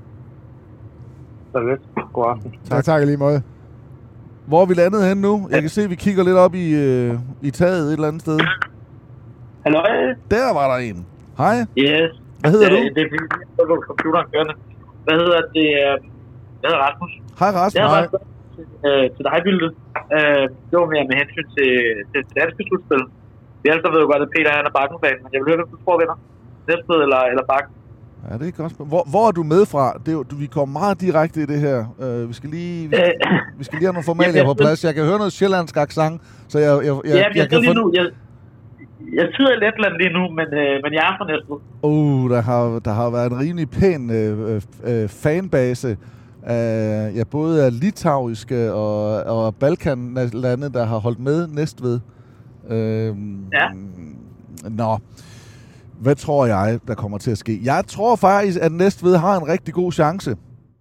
Så lidt. God aften. Tak, tak lige måde. Hvor er vi landet hen nu? Jeg kan se, at vi kigger lidt op i, øh, i taget et eller andet sted. Hallo? Der var der en. Hej. Yes. Hvad hedder øh, du? Det er fordi, jeg på computeren kørende. Hvad hedder det? Jeg hedder Rasmus. Hej Rasmus. Jeg har til, øh, til dig, Bilde. Øh, det var mere med hensyn til, til det danske slutspil. Vi alle ved jo godt, at Peter er en Bakken-fan, men jeg vil høre, hvem du tror vinder. Næstved eller, eller Bakken? Ja, det er godt. Hvor, hvor er du med fra? Det er jo, du, vi kommer meget direkte i det her. Uh, vi skal lige vi, øh, vi skal lige have nogle formalier ja, på plads. Jeg kan høre noget sjællandsk accent, så jeg, jeg, jeg, ja, jeg, jeg kan lige få... nu. Jeg, jeg sidder i Letland lige nu, men, øh, men jeg er fra Næstved. Uh, der har, der har været en rimelig pæn øh, øh, fanbase af ja, både af litauiske og, og Balkanlande, der har holdt med Næstved. Øh, ja. Nå. Hvad tror jeg, der kommer til at ske? Jeg tror faktisk, at Næstved har en rigtig god chance.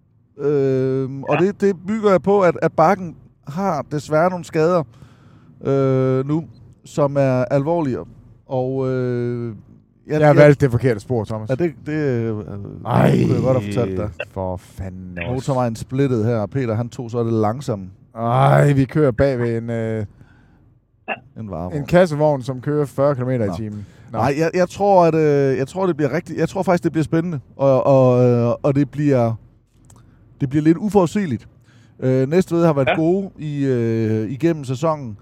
Øh, og ja. det, det bygger jeg på, at, at Bakken har desværre nogle skader øh, nu, som er alvorlige. Og øh, jeg, jeg har valgt det forkerte spor, Thomas. Ja, det, det øh, Ej, kunne jeg godt have fortalt dig. For fanden også. Motorvejen splittet her, og Peter han tog så det langsomt. Ej, vi kører bag ved en, øh, en, en kassevogn, som kører fyrre kilometer i timen. Nej, jeg, jeg tror, at øh, jeg tror, det bliver rigtig. Jeg tror faktisk, det bliver spændende, og og øh, og det bliver det bliver lidt uforudsigeligt. Øh, Næstved har været ja. gode i øh, igennem sæsonen.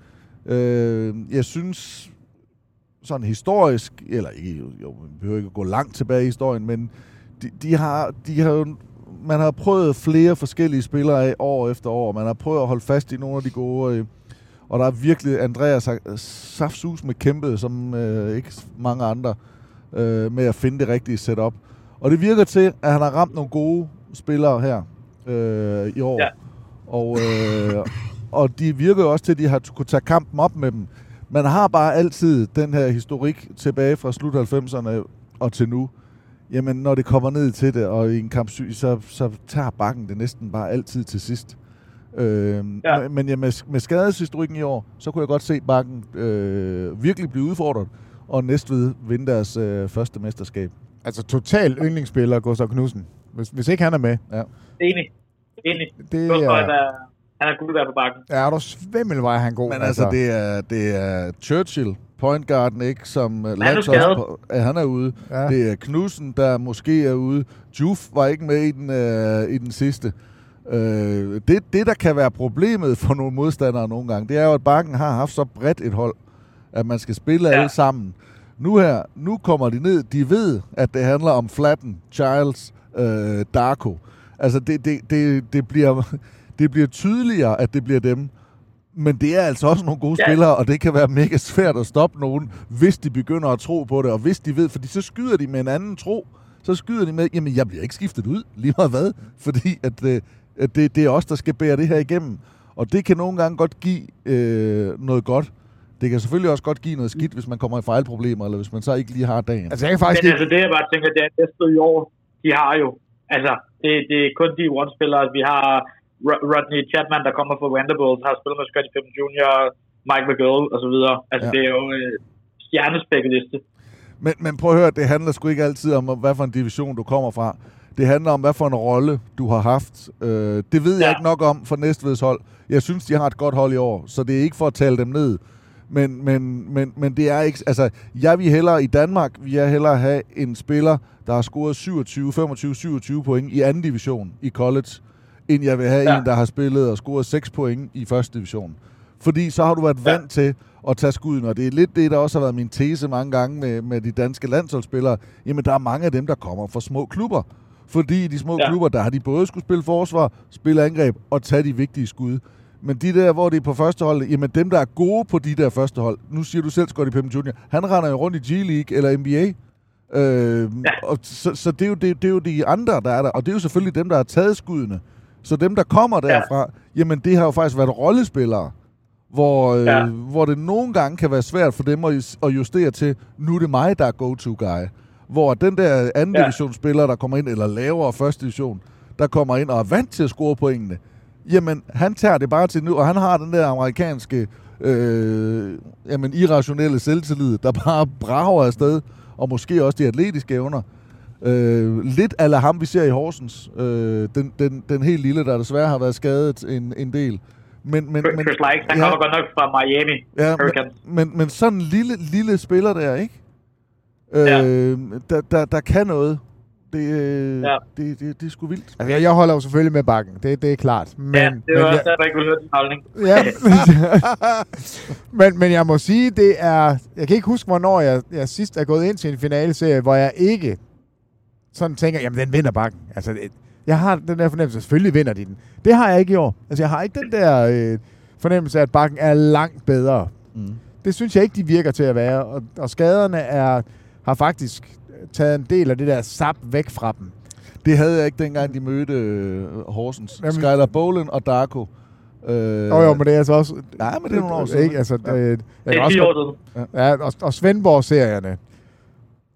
Øh, jeg synes sådan historisk, eller ikke, jo, vi behøver ikke at gå langt tilbage i historien, men de, de har de har man har prøvet flere forskellige spillere af år efter år. Man har prøvet at holde fast i nogle af de gode. Øh, Og der er virkelig Andreas saftsus med kæmpe, som øh, ikke mange andre, øh, med at finde det rigtige setup. Og det virker til, at han har ramt nogle gode spillere her øh, i år. Ja. Og, øh, og de virker også til, at de har kunne tage kampen op med dem. Man har bare altid den her historik tilbage fra slut halvfemserne og til nu. Jamen, når det kommer ned til det, og i en kamp, så, så tager Bakken det næsten bare altid til sidst. Øh, ja. Men ja, med, med skadeshistorikken i år, så kunne jeg godt se Bakken øh, virkelig blive udfordret, og Næstved vinde deres øh, første mesterskab. Altså total yndlingsspiller, Gustav Knudsen. Hvis, hvis ikke han er med. Ja. Enig. Enig. Det er... Han er, han er guld der på Bakken. Ja, der svimmelvej han god. Men altså, altså det, er, det er Churchill, point guarden, ikke, som landsholds... Ja, han er ude. Ja. Det er Knudsen, der måske er ude. Juf var ikke med i den, øh, i den sidste. Øh, det, det, der kan være problemet for nogle modstandere nogle gange, det er jo, at Bakken har haft så bredt et hold, at man skal spille ja. alle sammen. Nu her, nu kommer de ned, de ved, at det handler om Flatten, Childs, øh, Darko. Altså, det, det, det, det, bliver, det bliver tydeligere, at det bliver dem. Men det er altså også nogle gode ja. spillere, og det kan være mega svært at stoppe nogen, hvis de begynder at tro på det, og hvis de ved, fordi så skyder de med en anden tro, så skyder de med, jamen jeg bliver ikke skiftet ud, lige meget hvad, fordi at, øh, at det, det er os, der skal bære det her igennem. Og det kan nogle gange godt give øh, noget godt. Det kan selvfølgelig også godt give noget skidt, hvis man kommer i fejlproblemer, eller hvis man så ikke lige har dagen. Altså, jeg kan faktisk Men ikke... altså, det jeg bare tænker, det er, at næste i år, de har jo, altså, det, det er kun de one-spillere. Vi har Rodney Chapman, der kommer fra Vanderbilt, har spillet med Scottie Pippen junior, Mike McGill, og så videre. Altså, ja. det er jo øh, stjernespækket liste. Men, men prøv at høre, det handler sgu ikke altid om, hvad for en division du kommer fra. Det handler om, hvad for en rolle du har haft. Øh, det ved jeg ja. ikke nok om for Næstveds hold. Jeg synes, de har et godt hold i år, så det er ikke for at tale dem ned. Men, men, men, men det er ikke... Altså, jeg vil hellere i Danmark, vil jeg hellere have en spiller, der har scoret syvogtyve, femogtyve, syvogtyve point i anden division i college, end jeg vil have ja. en, der har spillet og scoret seks point i første division. Fordi så har du været ja. vant til at tage skuden, og det er lidt det, der også har været min tese mange gange med, med de danske landsholdsspillere. Jamen, der er mange af dem, der kommer fra små klubber. Fordi i de små ja. klubber, der har de både skulle spille forsvar, spille angreb og tage de vigtige skud. Men de der, hvor det er på første hold, jamen dem, der er gode på de der første hold, nu siger du selv, Scottie Pippen junior, han render jo rundt i G-League eller N B A. Øh, ja. og så så det, er jo, det, det er jo de andre, der er der, og det er jo selvfølgelig dem, der har taget skuddene. Så dem, der kommer derfra, ja. jamen det har jo faktisk været rollespillere, hvor, øh, ja. hvor det nogle gange kan være svært for dem at, at justere til, nu er det mig, der er go-to-guy. Hvor den der anden ja. divisionsspiller, der kommer ind, eller lavere første division, der kommer ind og er vant til at score pointene, jamen, han tager det bare til nu, og han har den der amerikanske, øh, jamen, irrationelle selvtillid, der bare brager afsted, og måske også de atletiske evner. Øh, lidt a la ham, vi ser i Horsens. Øh, den, den, den helt lille, der desværre har været skadet en, en del. Men, men, Chris men, Likes, han ja, kommer godt nok fra Miami. Ja, men, men, men sådan en lille, lille spiller der, ikke? Øh, ja. der, der, der kan noget. Det, øh, ja. det, det, det er sgu vildt. Altså, jeg, jeg holder jo selvfølgelig med Bakken. Det, det er klart. Men, ja, det er men også jeg, der, der ikke vil høre din holdning. Ja. men, men jeg må sige, det er... Jeg kan ikke huske, hvornår jeg, jeg sidst er gået ind til en finaleserie, hvor jeg ikke sådan tænker, jamen, den vinder Bakken. Altså, det, jeg har den der fornemmelse, selvfølgelig vinder de den. Det har jeg ikke i år. Altså, jeg har ikke den der øh, fornemmelse af, at Bakken er langt bedre. Mm. Det synes jeg ikke, de virker til at være. Og, og skaderne er, har faktisk taget en del af det der sap væk fra dem. Det havde jeg ikke, dengang de mødte øh, Horsens. Jamen, Skylar Boland og Darko. Øh, oh, jo, men det er altså også... Nej, men det er nogle år siden. Ikke? Altså, ja. øh, det er fire år siden. Ja, og, og Svendborg-serierne.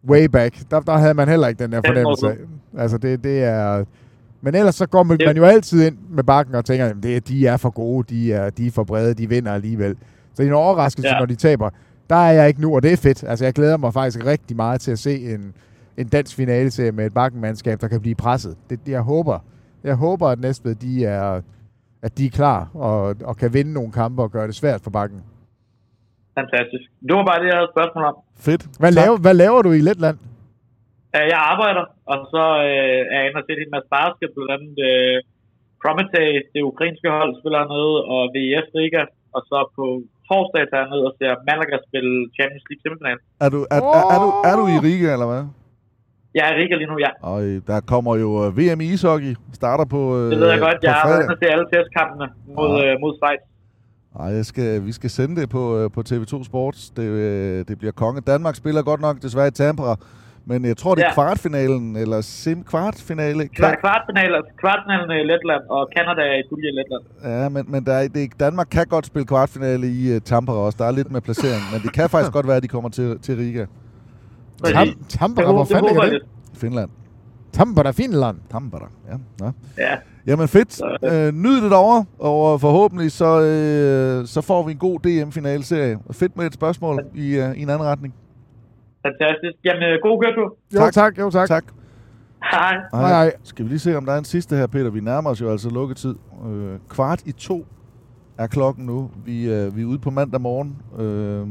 way back, der, der havde man heller ikke den der fornemmelse af. Altså, det, det er... Men ellers så går man, man jo altid ind med bakken og tænker, at det, de er for gode, de er, de er for brede, de vinder alligevel. Så det er en overraskelse, ja. Når de taber. Der er jeg ikke nu, og det er fedt. Altså, jeg glæder mig faktisk rigtig meget til at se en, en dansk finaleserie med et bakkenmandskab, der kan blive presset. Det, jeg håber, jeg håber, at Næstved, de er, at de er klar og, og kan vinde nogle kampe og gøre det svært for bakken. Fantastisk. Det var bare det, jeg havde spørgsmål om. Fedt. Hvad, laver, hvad laver du i Letland? Jeg arbejder, og så øh, er jeg inde og set en masse basket, blandt andet øh, Prometey, det ukrainske hold, spiller hernede, og V F Riga, og så på torsdag tager jeg ned og ser Malaga spille Champions League semifinal. Er du, er, er, er, du, er du i Riga, eller hvad? Jeg er i Riga lige nu, ja. Og der kommer jo V M i ishockey, starter på øh, det ved jeg godt, jeg er inde og ser alle testkampene mod, øh, mod Schweiz. Ej, jeg skal, vi skal sende det på, på T V to Sports. Det, øh, det bliver konge. Danmark spiller godt nok desværre i Tampere. Men jeg tror, det er ja. kvartfinalen, eller sim-kvartfinale. Kvart, kvartfinale, kvartfinalen i Letland, og Canada er i pulje i Letland. Ja, men, men der er, det, Danmark kan godt spille kvartfinale i uh, Tampere også. Der er lidt med placering, men det kan faktisk godt være, at de kommer til, til Riga. Tam, Tampere, hvor fanden ligger det? Finland. Tampere, Finland. Tampere, ja. ja. ja. Jamen fedt. Øh, nyd det derovre, og forhåbentlig så, øh, så får vi en god D M-finaleserie. Fedt med et spørgsmål i, uh, i en anden retning. Fantastisk. Jamen, god køretur. Jo, tak. tak. Jo, tak. tak. Hej. Hej. Hej. Skal vi lige se, om der er en sidste her, Peter. Vi nærmer os jo altså lukketid. Øh, kvart i to er klokken nu. Vi, øh, vi er ude på mandag morgen. Øh,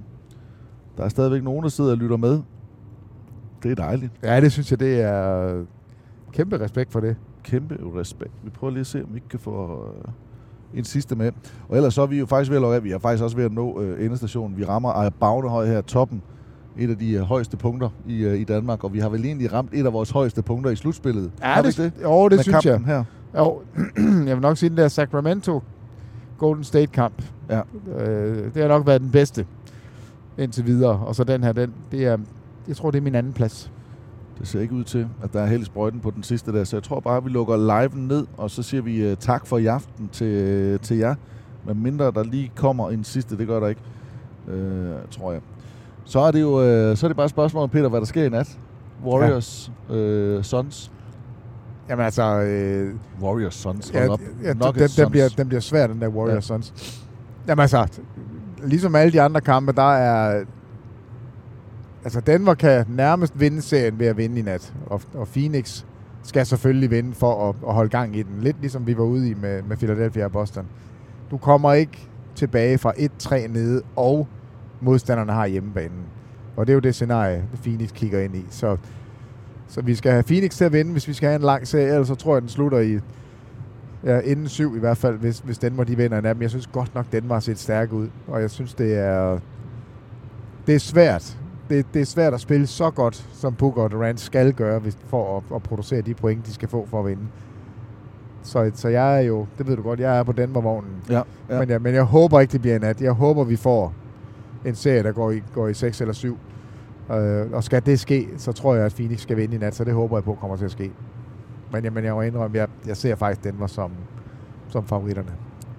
der er stadigvæk nogen, der sidder og lytter med. Det er dejligt. Ja, det synes jeg, det er kæmpe respekt for det. Kæmpe respekt. Vi prøver lige at se, om vi ikke kan få øh, en sidste med. Og ellers så er vi jo faktisk ved at lukke af. Vi er faktisk også ved at nå øh, endestationen. Vi rammer Ejer Bagnehøj her, toppen. Et af de uh, højeste punkter i, uh, i Danmark, og vi har vel egentlig ramt et af vores højeste punkter i slutspillet. Ja, har det, det? Jo, det med synes jeg. Her? Jo, jeg vil nok sige, den der Sacramento Golden State-kamp, ja. øh, det har nok været den bedste indtil videre. Og så den her, den, det er, jeg tror, det er min anden plads. Det ser ikke ud til, at der er held i sprøjten på den sidste der, så jeg tror bare, at vi lukker liven ned, og så siger vi uh, tak for i aften til, uh, til jer. Men mindre der lige kommer en sidste, det gør der ikke, uh, tror jeg. Så er det jo øh, så er det bare et spørgsmål, Peter, hvad der sker i nat. Warriors, ja. øh, Suns. Jamen altså... Øh, Warriors, Suns. Ja, op. ja, den, den, bliver, den bliver svær, den der Warriors, ja. Suns. Jamen altså, ligesom alle de andre kampe, der er... Altså, Denver kan nærmest vinde serien ved at vinde i nat. Og, og Phoenix skal selvfølgelig vinde for at, at holde gang i den. Lidt ligesom vi var ude i med, med Philadelphia og Boston. Du kommer ikke tilbage fra et tre nede, og modstanderne har hjemmebanen. Og det er jo det scenarie, Phoenix kigger ind i. Så, så vi skal have Phoenix til at vinde, hvis vi skal have en lang serie. Ellers så tror jeg, den slutter i ja, inden syv i hvert fald, hvis, hvis Denver de vinder en af dem. Jeg synes godt nok, Denver har set stærk ud. Og jeg synes, det er det er svært. Det, det er svært at spille så godt, som Booker og Durant skal gøre, hvis, for at, at producere de point, de skal få for at vinde. Så, så jeg er jo, det ved du godt, jeg er på Denver-vognen. Ja, ja. Men, jeg, men jeg håber ikke, det bliver en nat. Jeg håber, vi får en serie, der går i, går i seks eller syv. Øh, og skal det ske, så tror jeg, at Phoenix skal vinde i nat, så det håber jeg på kommer til at ske. Men, jeg, men jeg må indrømme, jeg, jeg ser faktisk Denver som, som favoritterne.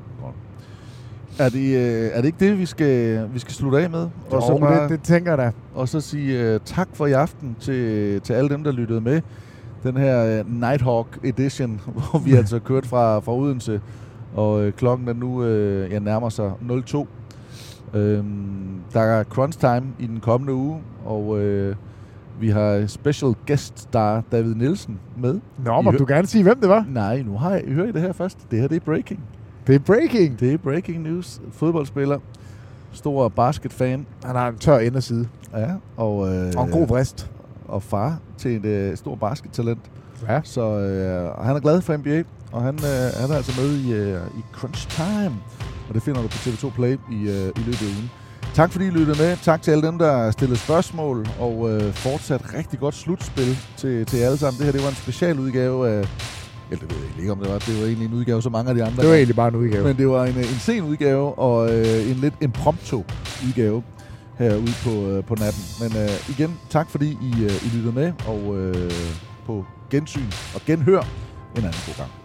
Er det, øh, er det ikke det, vi skal, vi skal slutte af med? Jo, og så bare, det, det tænker jeg da. Og så sige uh, tak for i aften til, til alle dem, der lyttede med. Den her uh, Nighthawk Edition, hvor vi altså kørt fra, fra Odense, og uh, klokken er nu uh, ja, nærmer sig nul to. Øhm, der er crunch time i den kommende uge, og øh, vi har special guest star David Nielsen med. Nå, må du gerne sige, hvem det var? Nej, nu har jeg, I hører I det her først. Det her, det er breaking. Det er breaking? Det er breaking news. Fodboldspiller. Stor basketfan. Han har en tør inderside. Ja, og... Øh, og en god vrist. Og far til et øh, stort baskettalent. Ja. Så øh, han er glad for N B A, og han, øh, han er altså med i, øh, i crunch time. Og det finder du på T V to Play i, øh, i løbet af ugen. Tak fordi I lyttede med. Tak til alle dem, der stillede spørgsmål. Og øh, fortsat rigtig godt slutspil til, til alle sammen. Det her det var en specialudgave af... Eller det ved jeg ikke, om det var. Det var egentlig en udgave, så mange af de andre. Det var egentlig bare en udgave. Men det var en, en sen udgave, og øh, en lidt impromptu udgave herude på, øh, på natten. Men øh, igen, tak fordi I, øh, I lyttede med. Og øh, på gensyn og genhør en anden god gang.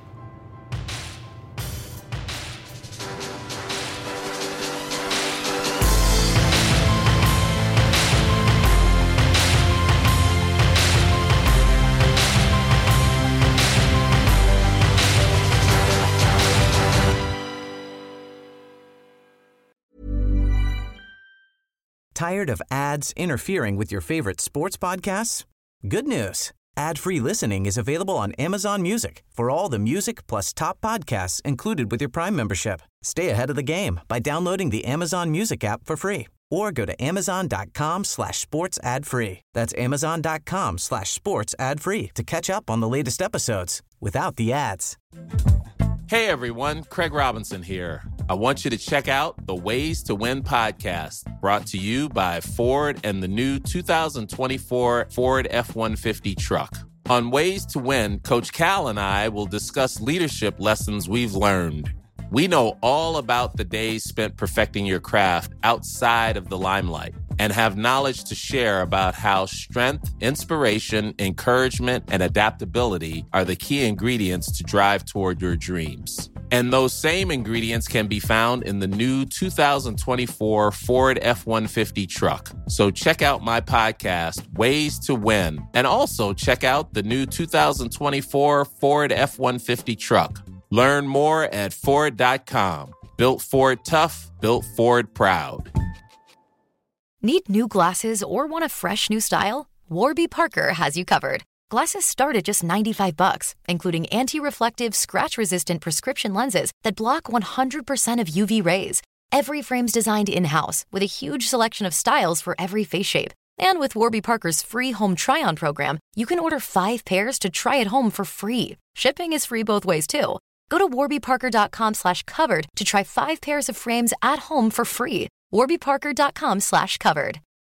Tired of ads interfering with your favorite sports podcasts? Good news. Ad-free listening is available on Amazon Music for all the music plus top podcasts included with your Prime membership. Stay ahead of the game by downloading the Amazon Music app for free or go to amazon.com slash sports ad free. That's amazon.com slash sports ad free to catch up on the latest episodes without the ads. Hey everyone, Craig Robinson here. I want you to check out the Ways to Win podcast, brought to you by Ford and the new two thousand twenty-four Ford F one fifty truck. On Ways to Win, Coach Cal and I will discuss leadership lessons we've learned. We know all about the days spent perfecting your craft outside of the limelight and have knowledge to share about how strength, inspiration, encouragement, and adaptability are the key ingredients to drive toward your dreams. And those same ingredients can be found in the new two thousand twenty-four Ford F one fifty truck. So check out my podcast, Ways to Win, and also check out the new two thousand twenty-four Ford F one fifty truck. Learn more at Ford dot com. Built Ford tough, built Ford proud. Need new glasses or want a fresh new style? Warby Parker has you covered. Glasses start at just ninety-five bucks, including anti-reflective, scratch-resistant prescription lenses that block one hundred percent of U V rays. Every frame's designed in-house with a huge selection of styles for every face shape. And with Warby Parker's free home try-on program, you can order five pairs to try at home for free. Shipping is free both ways, too. Go to warbyparker.com slash covered to try five pairs of frames at home for free. warbyparker.com slash covered.